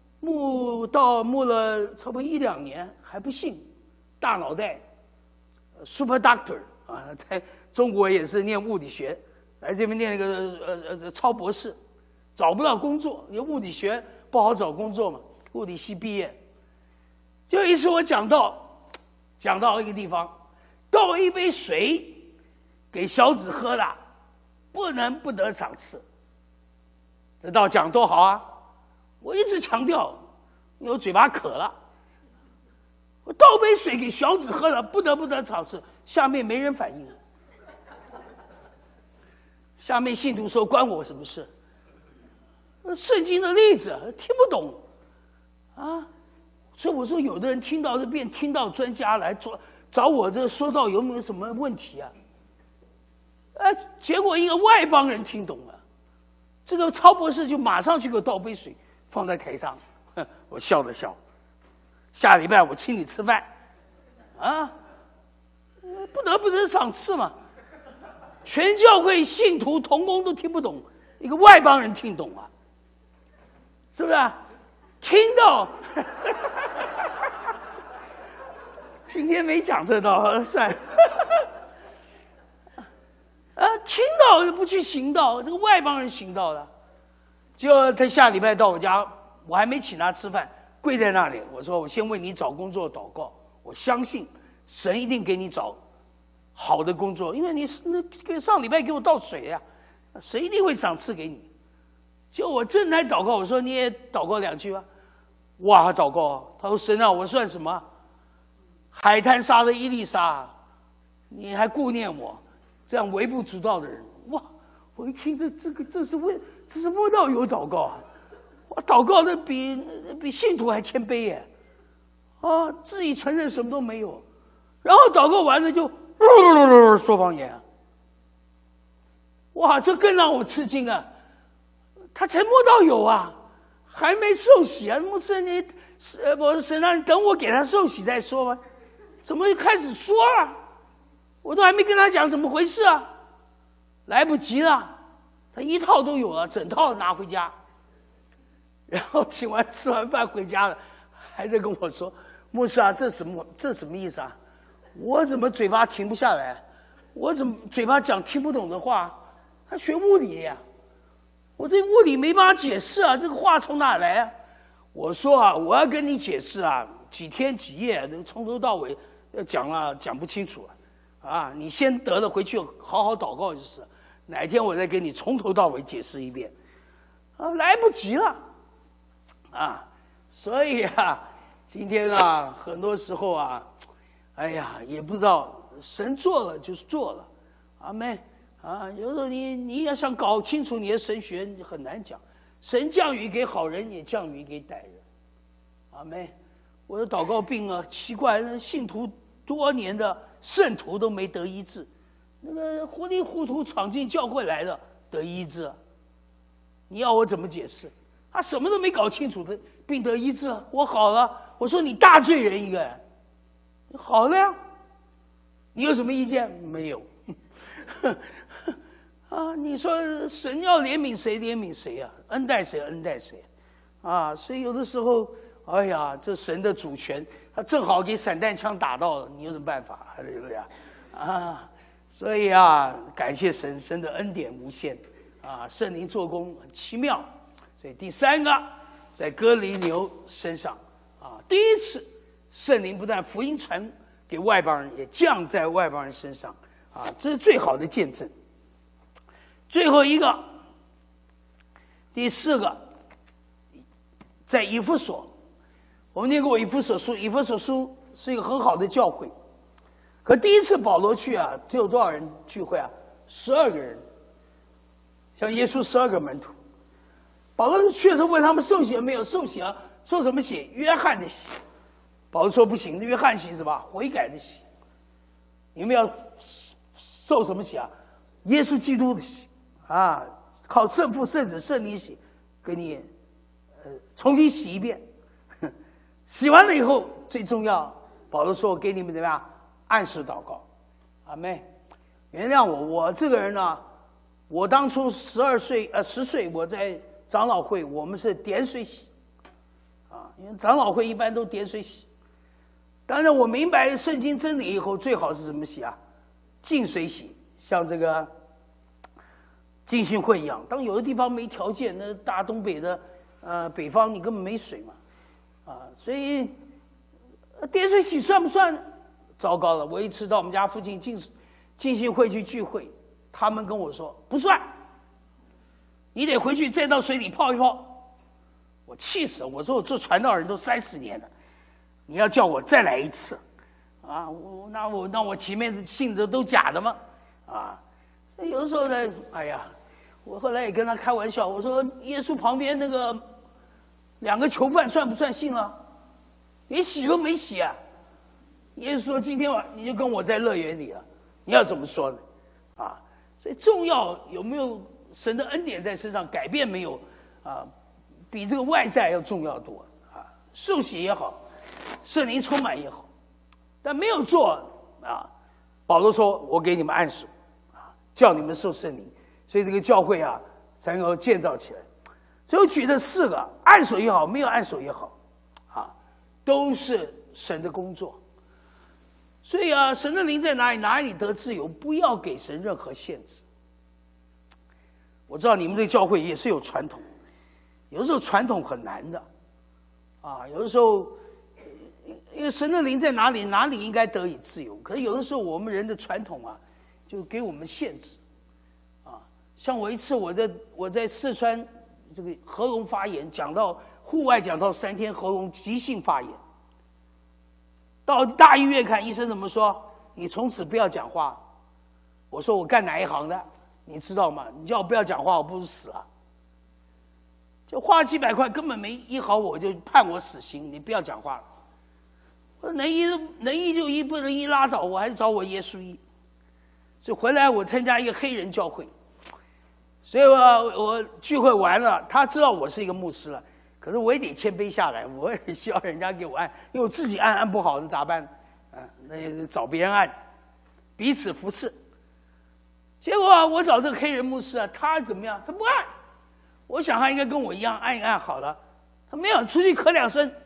了差不多1-2年还不信，大脑袋 super doctor 啊，在中国也是念物理学，来这边念那个超博士，找不到工作，因为物理学不好找工作嘛，物理系毕业。就一次我讲到一个地方，倒一杯水给小子喝了，不得赏赐。这道讲多好啊！我一直强调，因为我嘴巴渴了，我倒杯水给小子喝了，不得赏赐。下面没人反应，下面信徒说关我什么事？圣经的例子听不懂啊，所以我说有的人听到变听到专家来找我这说道有没有什么问题啊？结果一个外邦人听懂了，这个超博士就马上去给我倒杯水放在台上，我笑了笑。下礼拜我请你吃饭啊，不得赏赐嘛。全教会信徒同工都听不懂，一个外邦人听懂啊，是不是啊？听到今天没讲这道，算了听到就不去行道，这个外邦人行道的。就他下礼拜到我家，我还没请他吃饭，跪在那里，我说我先为你找工作祷告，我相信神一定给你找好的工作，因为你上礼拜给我倒水啊，神一定会赏赐给你。就我正在祷告，我说你也祷告2句吧。哇，祷告，他说神啊，我算什么？海滩沙的伊丽莎，你还顾念我？这样微不足道的人，哇！我一听这是摸到有祷告啊！我祷告的比信徒还谦卑耶！啊，自己承认什么都没有，然后祷告完了就说方言，哇！这更让我吃惊啊！他才摸到有啊，还没受洗啊！牧师你我神让你等我给他受洗再说吧，怎么就开始说了？我都还没跟他讲怎么回事啊，来不及了，他一套都有了，整套拿回家，然后吃完饭回家了，还在跟我说，牧师啊，这什么意思啊？我怎么嘴巴停不下来？我怎么嘴巴讲听不懂的话？他学物理呀， 我这屋里没办法解释啊，这个话从哪来啊？我说啊，我要跟你解释啊，几天几夜，从头到尾讲啊，讲不清楚啊。你先得了回去好好祷告就是，哪天我再给你从头到尾解释一遍啊，来不及了啊。所以啊，今天啊，很多时候啊，哎呀，也不知道神做了就是做了，阿们啊。有时候你要想搞清楚你的神学，你很难讲。神降雨给好人，也降雨给歹人，阿们。我的祷告病啊，奇怪，信徒多年的圣徒都没得医治，那个糊里糊涂闯进教会来的得医治，你要我怎么解释？他什么都没搞清楚的病得医治，我好了。我说你大罪人一个，好了呀，你有什么意见？没有。啊，你说神要怜悯谁怜悯谁啊，恩待谁恩待谁啊。所以有的时候，哎呀，这神的主权，他正好给散弹枪打到了，你有什么办法？对不对啊？所以啊，感谢神，神的恩典无限啊，圣灵做工很奇妙。所以第三个，在哥尼流身上啊，第一次圣灵不但福音传给外邦人，也降在外邦人身上啊，这是最好的见证。最后一个，第四个，在以弗所，我们念过以弗所书，以弗所书是一个很好的教会。可第一次保罗去啊，只有多少人聚会啊？12个人，像耶稣12个门徒。保罗去的时候问他们受洗了没有？受洗了，受什么洗？约翰的洗。保罗说不行，约翰洗是吧？悔改的洗。你们要受什么洗啊？耶稣基督的洗啊，靠圣父、圣子、圣灵洗，给你重新洗一遍。洗完了以后，最重要，保罗说我给你们怎么样？按时祷告。阿们。原谅我，我这个人呢，我当初10岁，我在长老会，我们是点水洗啊，因为长老会一般都点水洗。当然我明白圣经真理以后，最好是什么洗啊？净水洗，像这个浸信会一样。当有的地方没条件，那大东北的北方你根本没水嘛啊，所以点水洗算不算呢？糟糕了，我一次到我们家附近浸信会去聚会，他们跟我说不算，你得回去再到水里泡一泡。我气死了，我说我做传道人都30年了，你要叫我再来一次啊？那我前面的信的都假的吗？啊，所以有的时候呢，哎呀，我后来也跟他开玩笑，我说耶稣旁边那个2个囚犯算不算信了？连洗都没洗啊！耶稣说今天晚你就跟我在乐园里了，你要怎么说呢？啊，所以重要有没有神的恩典在身上，改变没有啊，比这个外在要重要多啊。受洗也好，圣灵充满也好，但没有做啊。保罗说我给你们按手啊，叫你们受圣灵，所以这个教会啊才能够建造起来。所以我举这4个，按手也好，没有按手也好啊，都是神的工作。所以啊，神的灵在哪里，哪里得自由，不要给神任何限制。我知道你们这个教会也是有传统，有的时候传统很难的啊，有的时候因为神的灵在哪里，哪里应该得以自由。可是有的时候我们人的传统啊，就给我们限制啊。像我一次我在四川这个喉咙发炎，讲到户外讲到3天，喉咙急性发炎。到大医院看，医生怎么说？你从此不要讲话。我说我干哪一行的？你知道吗？你叫我不要讲话，我不如死啊！就花几百块，根本没医好，我就判我死刑。你不要讲话了。我说能医就医，不能医拉倒，我还是找我耶稣医。所以回来我参加一个黑人教会，所以我聚会完了，他知道我是一个牧师了。可是我也得谦卑下来，我也需要人家给我按，因为我自己按不好，那咋办？那也找别人按，彼此扶持。结果我找这个黑人牧师啊，他怎么样？他不按。我想他应该跟我一样按一按好了，他没有，出去咳2声，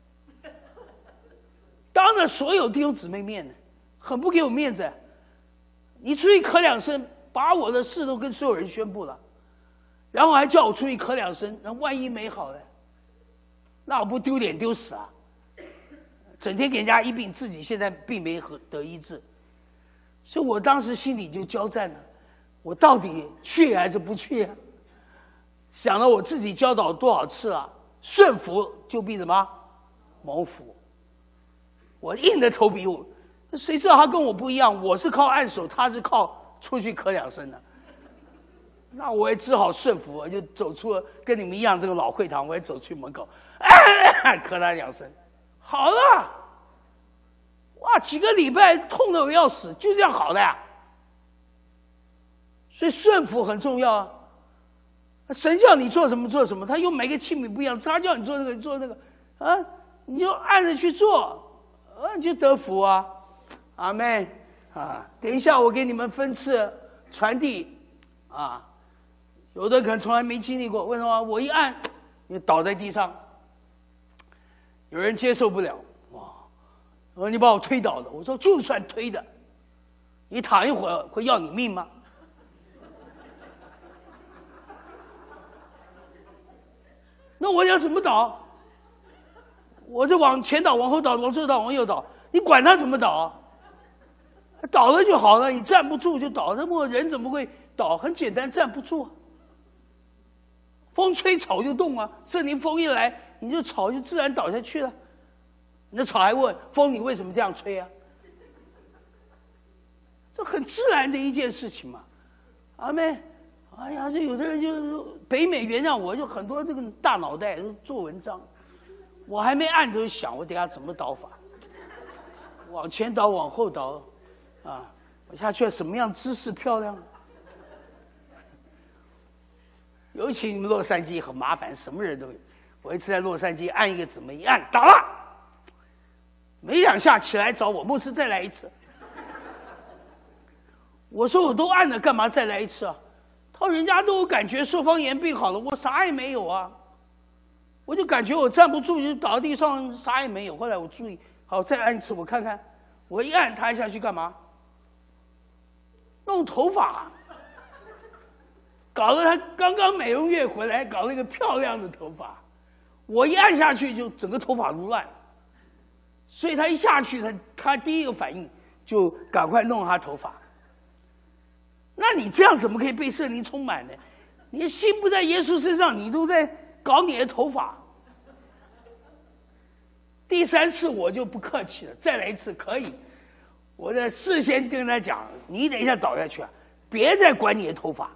当着所有弟兄姊妹面呢，很不给我面子。你出去咳2声，把我的事都跟所有人宣布了。 然后还叫我出去咳2声，那万一没好呢？那我不丢脸丢死啊！整天给人家医病，自己现在并没得医治，所以我当时心里就交战了，我到底去还是不去啊？想到我自己教导多少次了，顺服就必什么蒙福。我硬着头皮，谁知道他跟我不一样，我是靠按手，他是靠出去咳2声的。那我也只好顺服，我就走出了跟你们一样这个老会堂，我也走去门口，咳他2声，好了。哇，几个礼拜痛得我要死，就这样好的呀。所以顺服很重要啊。神叫你做什么做什么，他用每个器皿不一样，他叫你做这个你做那个啊，你就按着去做，你就得福啊。阿们啊！等一下我给你们分次传递啊。有的可能从来没经历过，为什么？我一按，你倒在地上，有人接受不了，哇！你把我推倒了，我说就算推的，你躺一会儿会要你命吗？那我要怎么倒？我是往前倒、往后倒、往左倒、往右倒，你管他怎么倒？倒了就好了，你站不住就倒。那么人怎么会倒？很简单，站不住啊。风吹草就动啊，圣灵风一来，你就草就自然倒下去了。你的草还问风，你为什么这样吹啊？这很自然的一件事情嘛。阿妹，哎呀，这有的人就北美原谅我，就很多这个大脑袋做文章，我还没按头想，我等下怎么倒法？往前倒，往后倒，啊，我下去什么样姿势漂亮？尤其你们洛杉矶很麻烦，什么人都有。我一次在洛杉矶按一个怎么一按倒了，没2下起来找我，牧师再来一次。我说我都按了，干嘛再来一次啊？他说人家都有感觉受方言病好了，我啥也没有啊。我就感觉我站不住，就倒地上，啥也没有。后来我注意，好再按一次，我看看，我一按他按下去干嘛？弄头发。搞得他刚刚美容院回来，搞了一个漂亮的头发，我一按下去就整个头发如乱，所以他一下去，他第一个反应就赶快弄他头发。那你这样怎么可以被圣灵充满呢？你的心不在耶稣身上，你都在搞你的头发。第3次我就不客气了，再来一次可以，我在事先跟他讲，你等一下倒下去啊，别再管你的头发。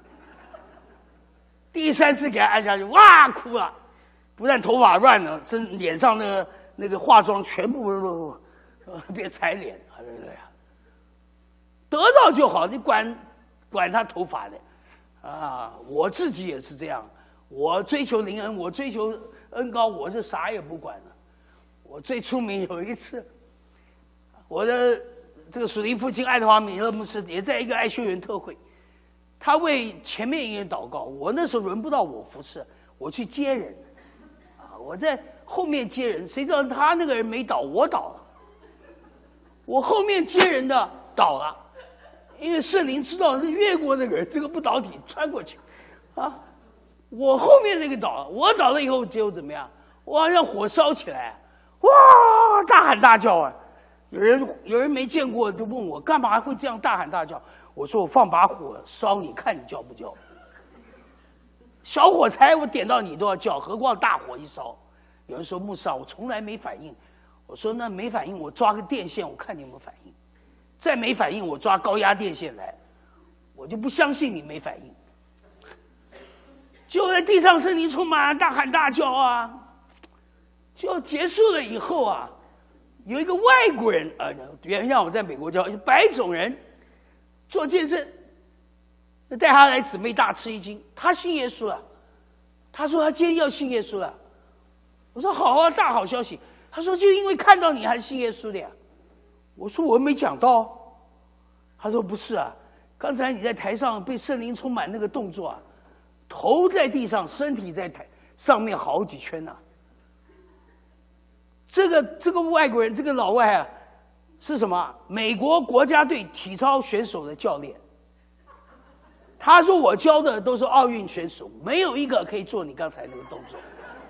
第3次给他按下去，哇，哭了，不但头发乱了，真脸上那个化妆全部别踩脸，得到就好，你管他头发的啊！我自己也是这样，我追求灵恩，我追求恩高，我是啥也不管了。我最出名有一次，我的这个属灵父亲爱德华米勒牧师也在一个爱修园特会。他为前面一个人祷告，我那时候轮不到我服侍，我去接人，我在后面接人，谁知道他那个人没倒，我倒了，我后面接人的倒了，因为圣灵知道是越过那个人，这个不倒体穿过去，啊，我后面那个倒了，我倒了以后结果怎么样？哇，让火烧起来，哇，大喊大叫啊！有人没见过就问我干嘛会这样大喊大叫？我说我放把火烧你，看你叫不叫。小火柴我点到你都要叫，何况大火一烧。有人说牧师啊，我从来没反应。我说那没反应，我抓个电线我看你有没有反应。再没反应，我抓高压电线来，我就不相信你没反应。就在地上圣灵充满，大喊大叫啊！就结束了以后啊，有一个外国人原来我在美国教白种人做见证，带他来姊妹大吃一惊，他信耶稣了。他说他今天要信耶稣了。我说好啊，大好消息。他说就因为看到你还信耶稣的呀。我说我没讲到。他说不是啊，刚才你在台上被圣灵充满那个动作啊，头在地上，身体在台上面好几圈啊。这个外国人，这个老外啊，是什么？美国国家队体操选手的教练。 他说我教的都是奥运选手，没有一个可以做你刚才那个动作，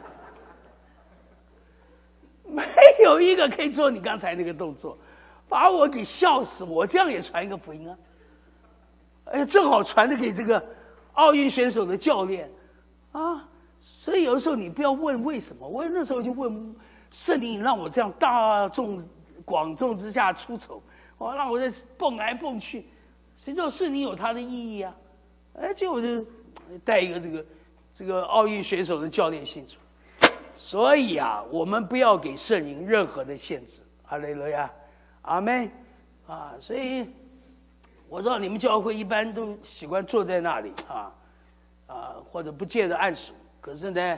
没有一个可以做你刚才那个动作，把我给笑死。我这样也传一个福音啊，正好传的给这个奥运选手的教练啊。所以有的时候你不要问为什么，我那时候就问圣灵，让我这样大众广众之下出丑，让我在蹦来蹦去，谁知道圣灵有它的意义啊？结果就带一个这个奥运选手的教练信主。所以啊，我们不要给圣灵任何的限制。哈利路亚，阿们啊！所以我知道你们教会一般都喜欢坐在那里或者不借着按手，可是呢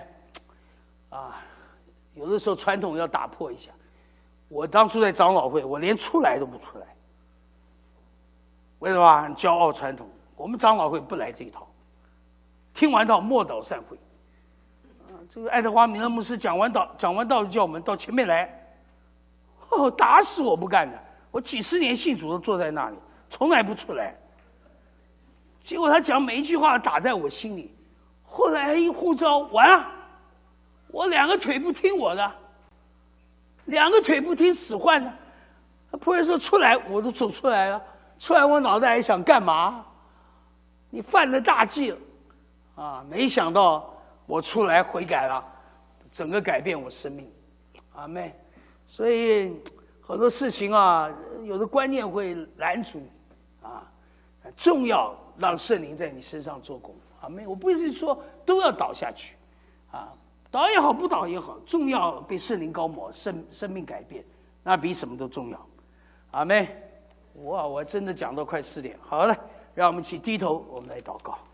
有的时候传统要打破一下。我当初在长老会，我连出来都不出来，为什么？很骄傲传统，我们长老会不来这一套，听完道默祷散会。这个爱德华米勒牧师讲完道就叫我们到前面来，打死我不干的。我几十年信主都坐在那里，从来不出来。结果他讲每一句话打在我心里，后来一呼召完了，我两个腿不听我的，两个腿不听使唤的。仆人说出来，我都走出来了。出来我脑袋还想干嘛？你犯了大忌了没想到我出来悔改了，整个改变我生命。阿们。所以很多事情有的观念会拦阻重要让圣灵在你身上做工。阿们。我不是说都要倒下去倒也好，不倒也好，重要被圣灵膏抹，生命改变，那比什么都重要。阿们。我真的讲到快4点，好了，让我们一起低头，我们来祷告。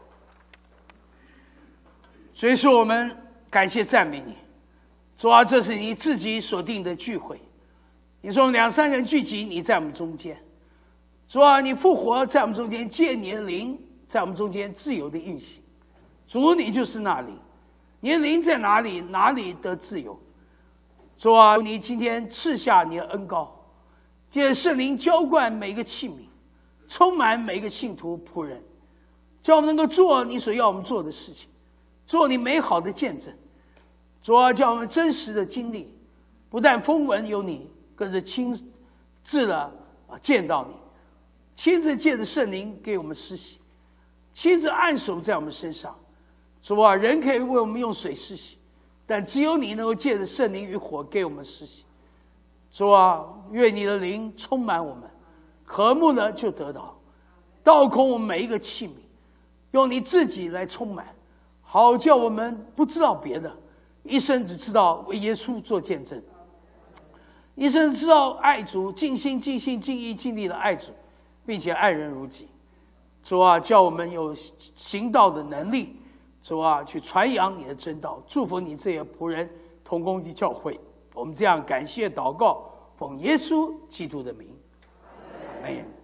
所以说我们感谢赞美你，主啊，这是你自己所定的聚会，你说2、3人聚集，你在我们中间。主啊，你复活在我们中间，借你的灵在我们中间自由的运行。主，你就是那灵，你的灵在哪里，哪里得自由。主啊，你今天赐下你的恩膏，借圣灵浇灌每个器皿，充满每个信徒仆人，叫我们能够做你所要我们做的事情，做你美好的见证。主啊，叫我们真实的经历，不但风闻有你，更是亲自的见到你，亲自借着圣灵给我们施洗，亲自按手在我们身上。主啊，人可以为我们用水施洗，但只有你能够借着圣灵与火给我们施洗。主啊，愿你的灵充满我们，渴慕了就得到，倒空我们每一个器皿，用你自己来充满，好叫我们不知道别的，一生只知道为耶稣做见证，一生知道爱主，尽心尽性尽意尽力的爱主，并且爱人如己。主啊，叫我们有行道的能力，主啊，去传扬你的真道，祝福你这些仆人同工及教会。我们这样感谢祷告，奉耶稣基督的名，阿们。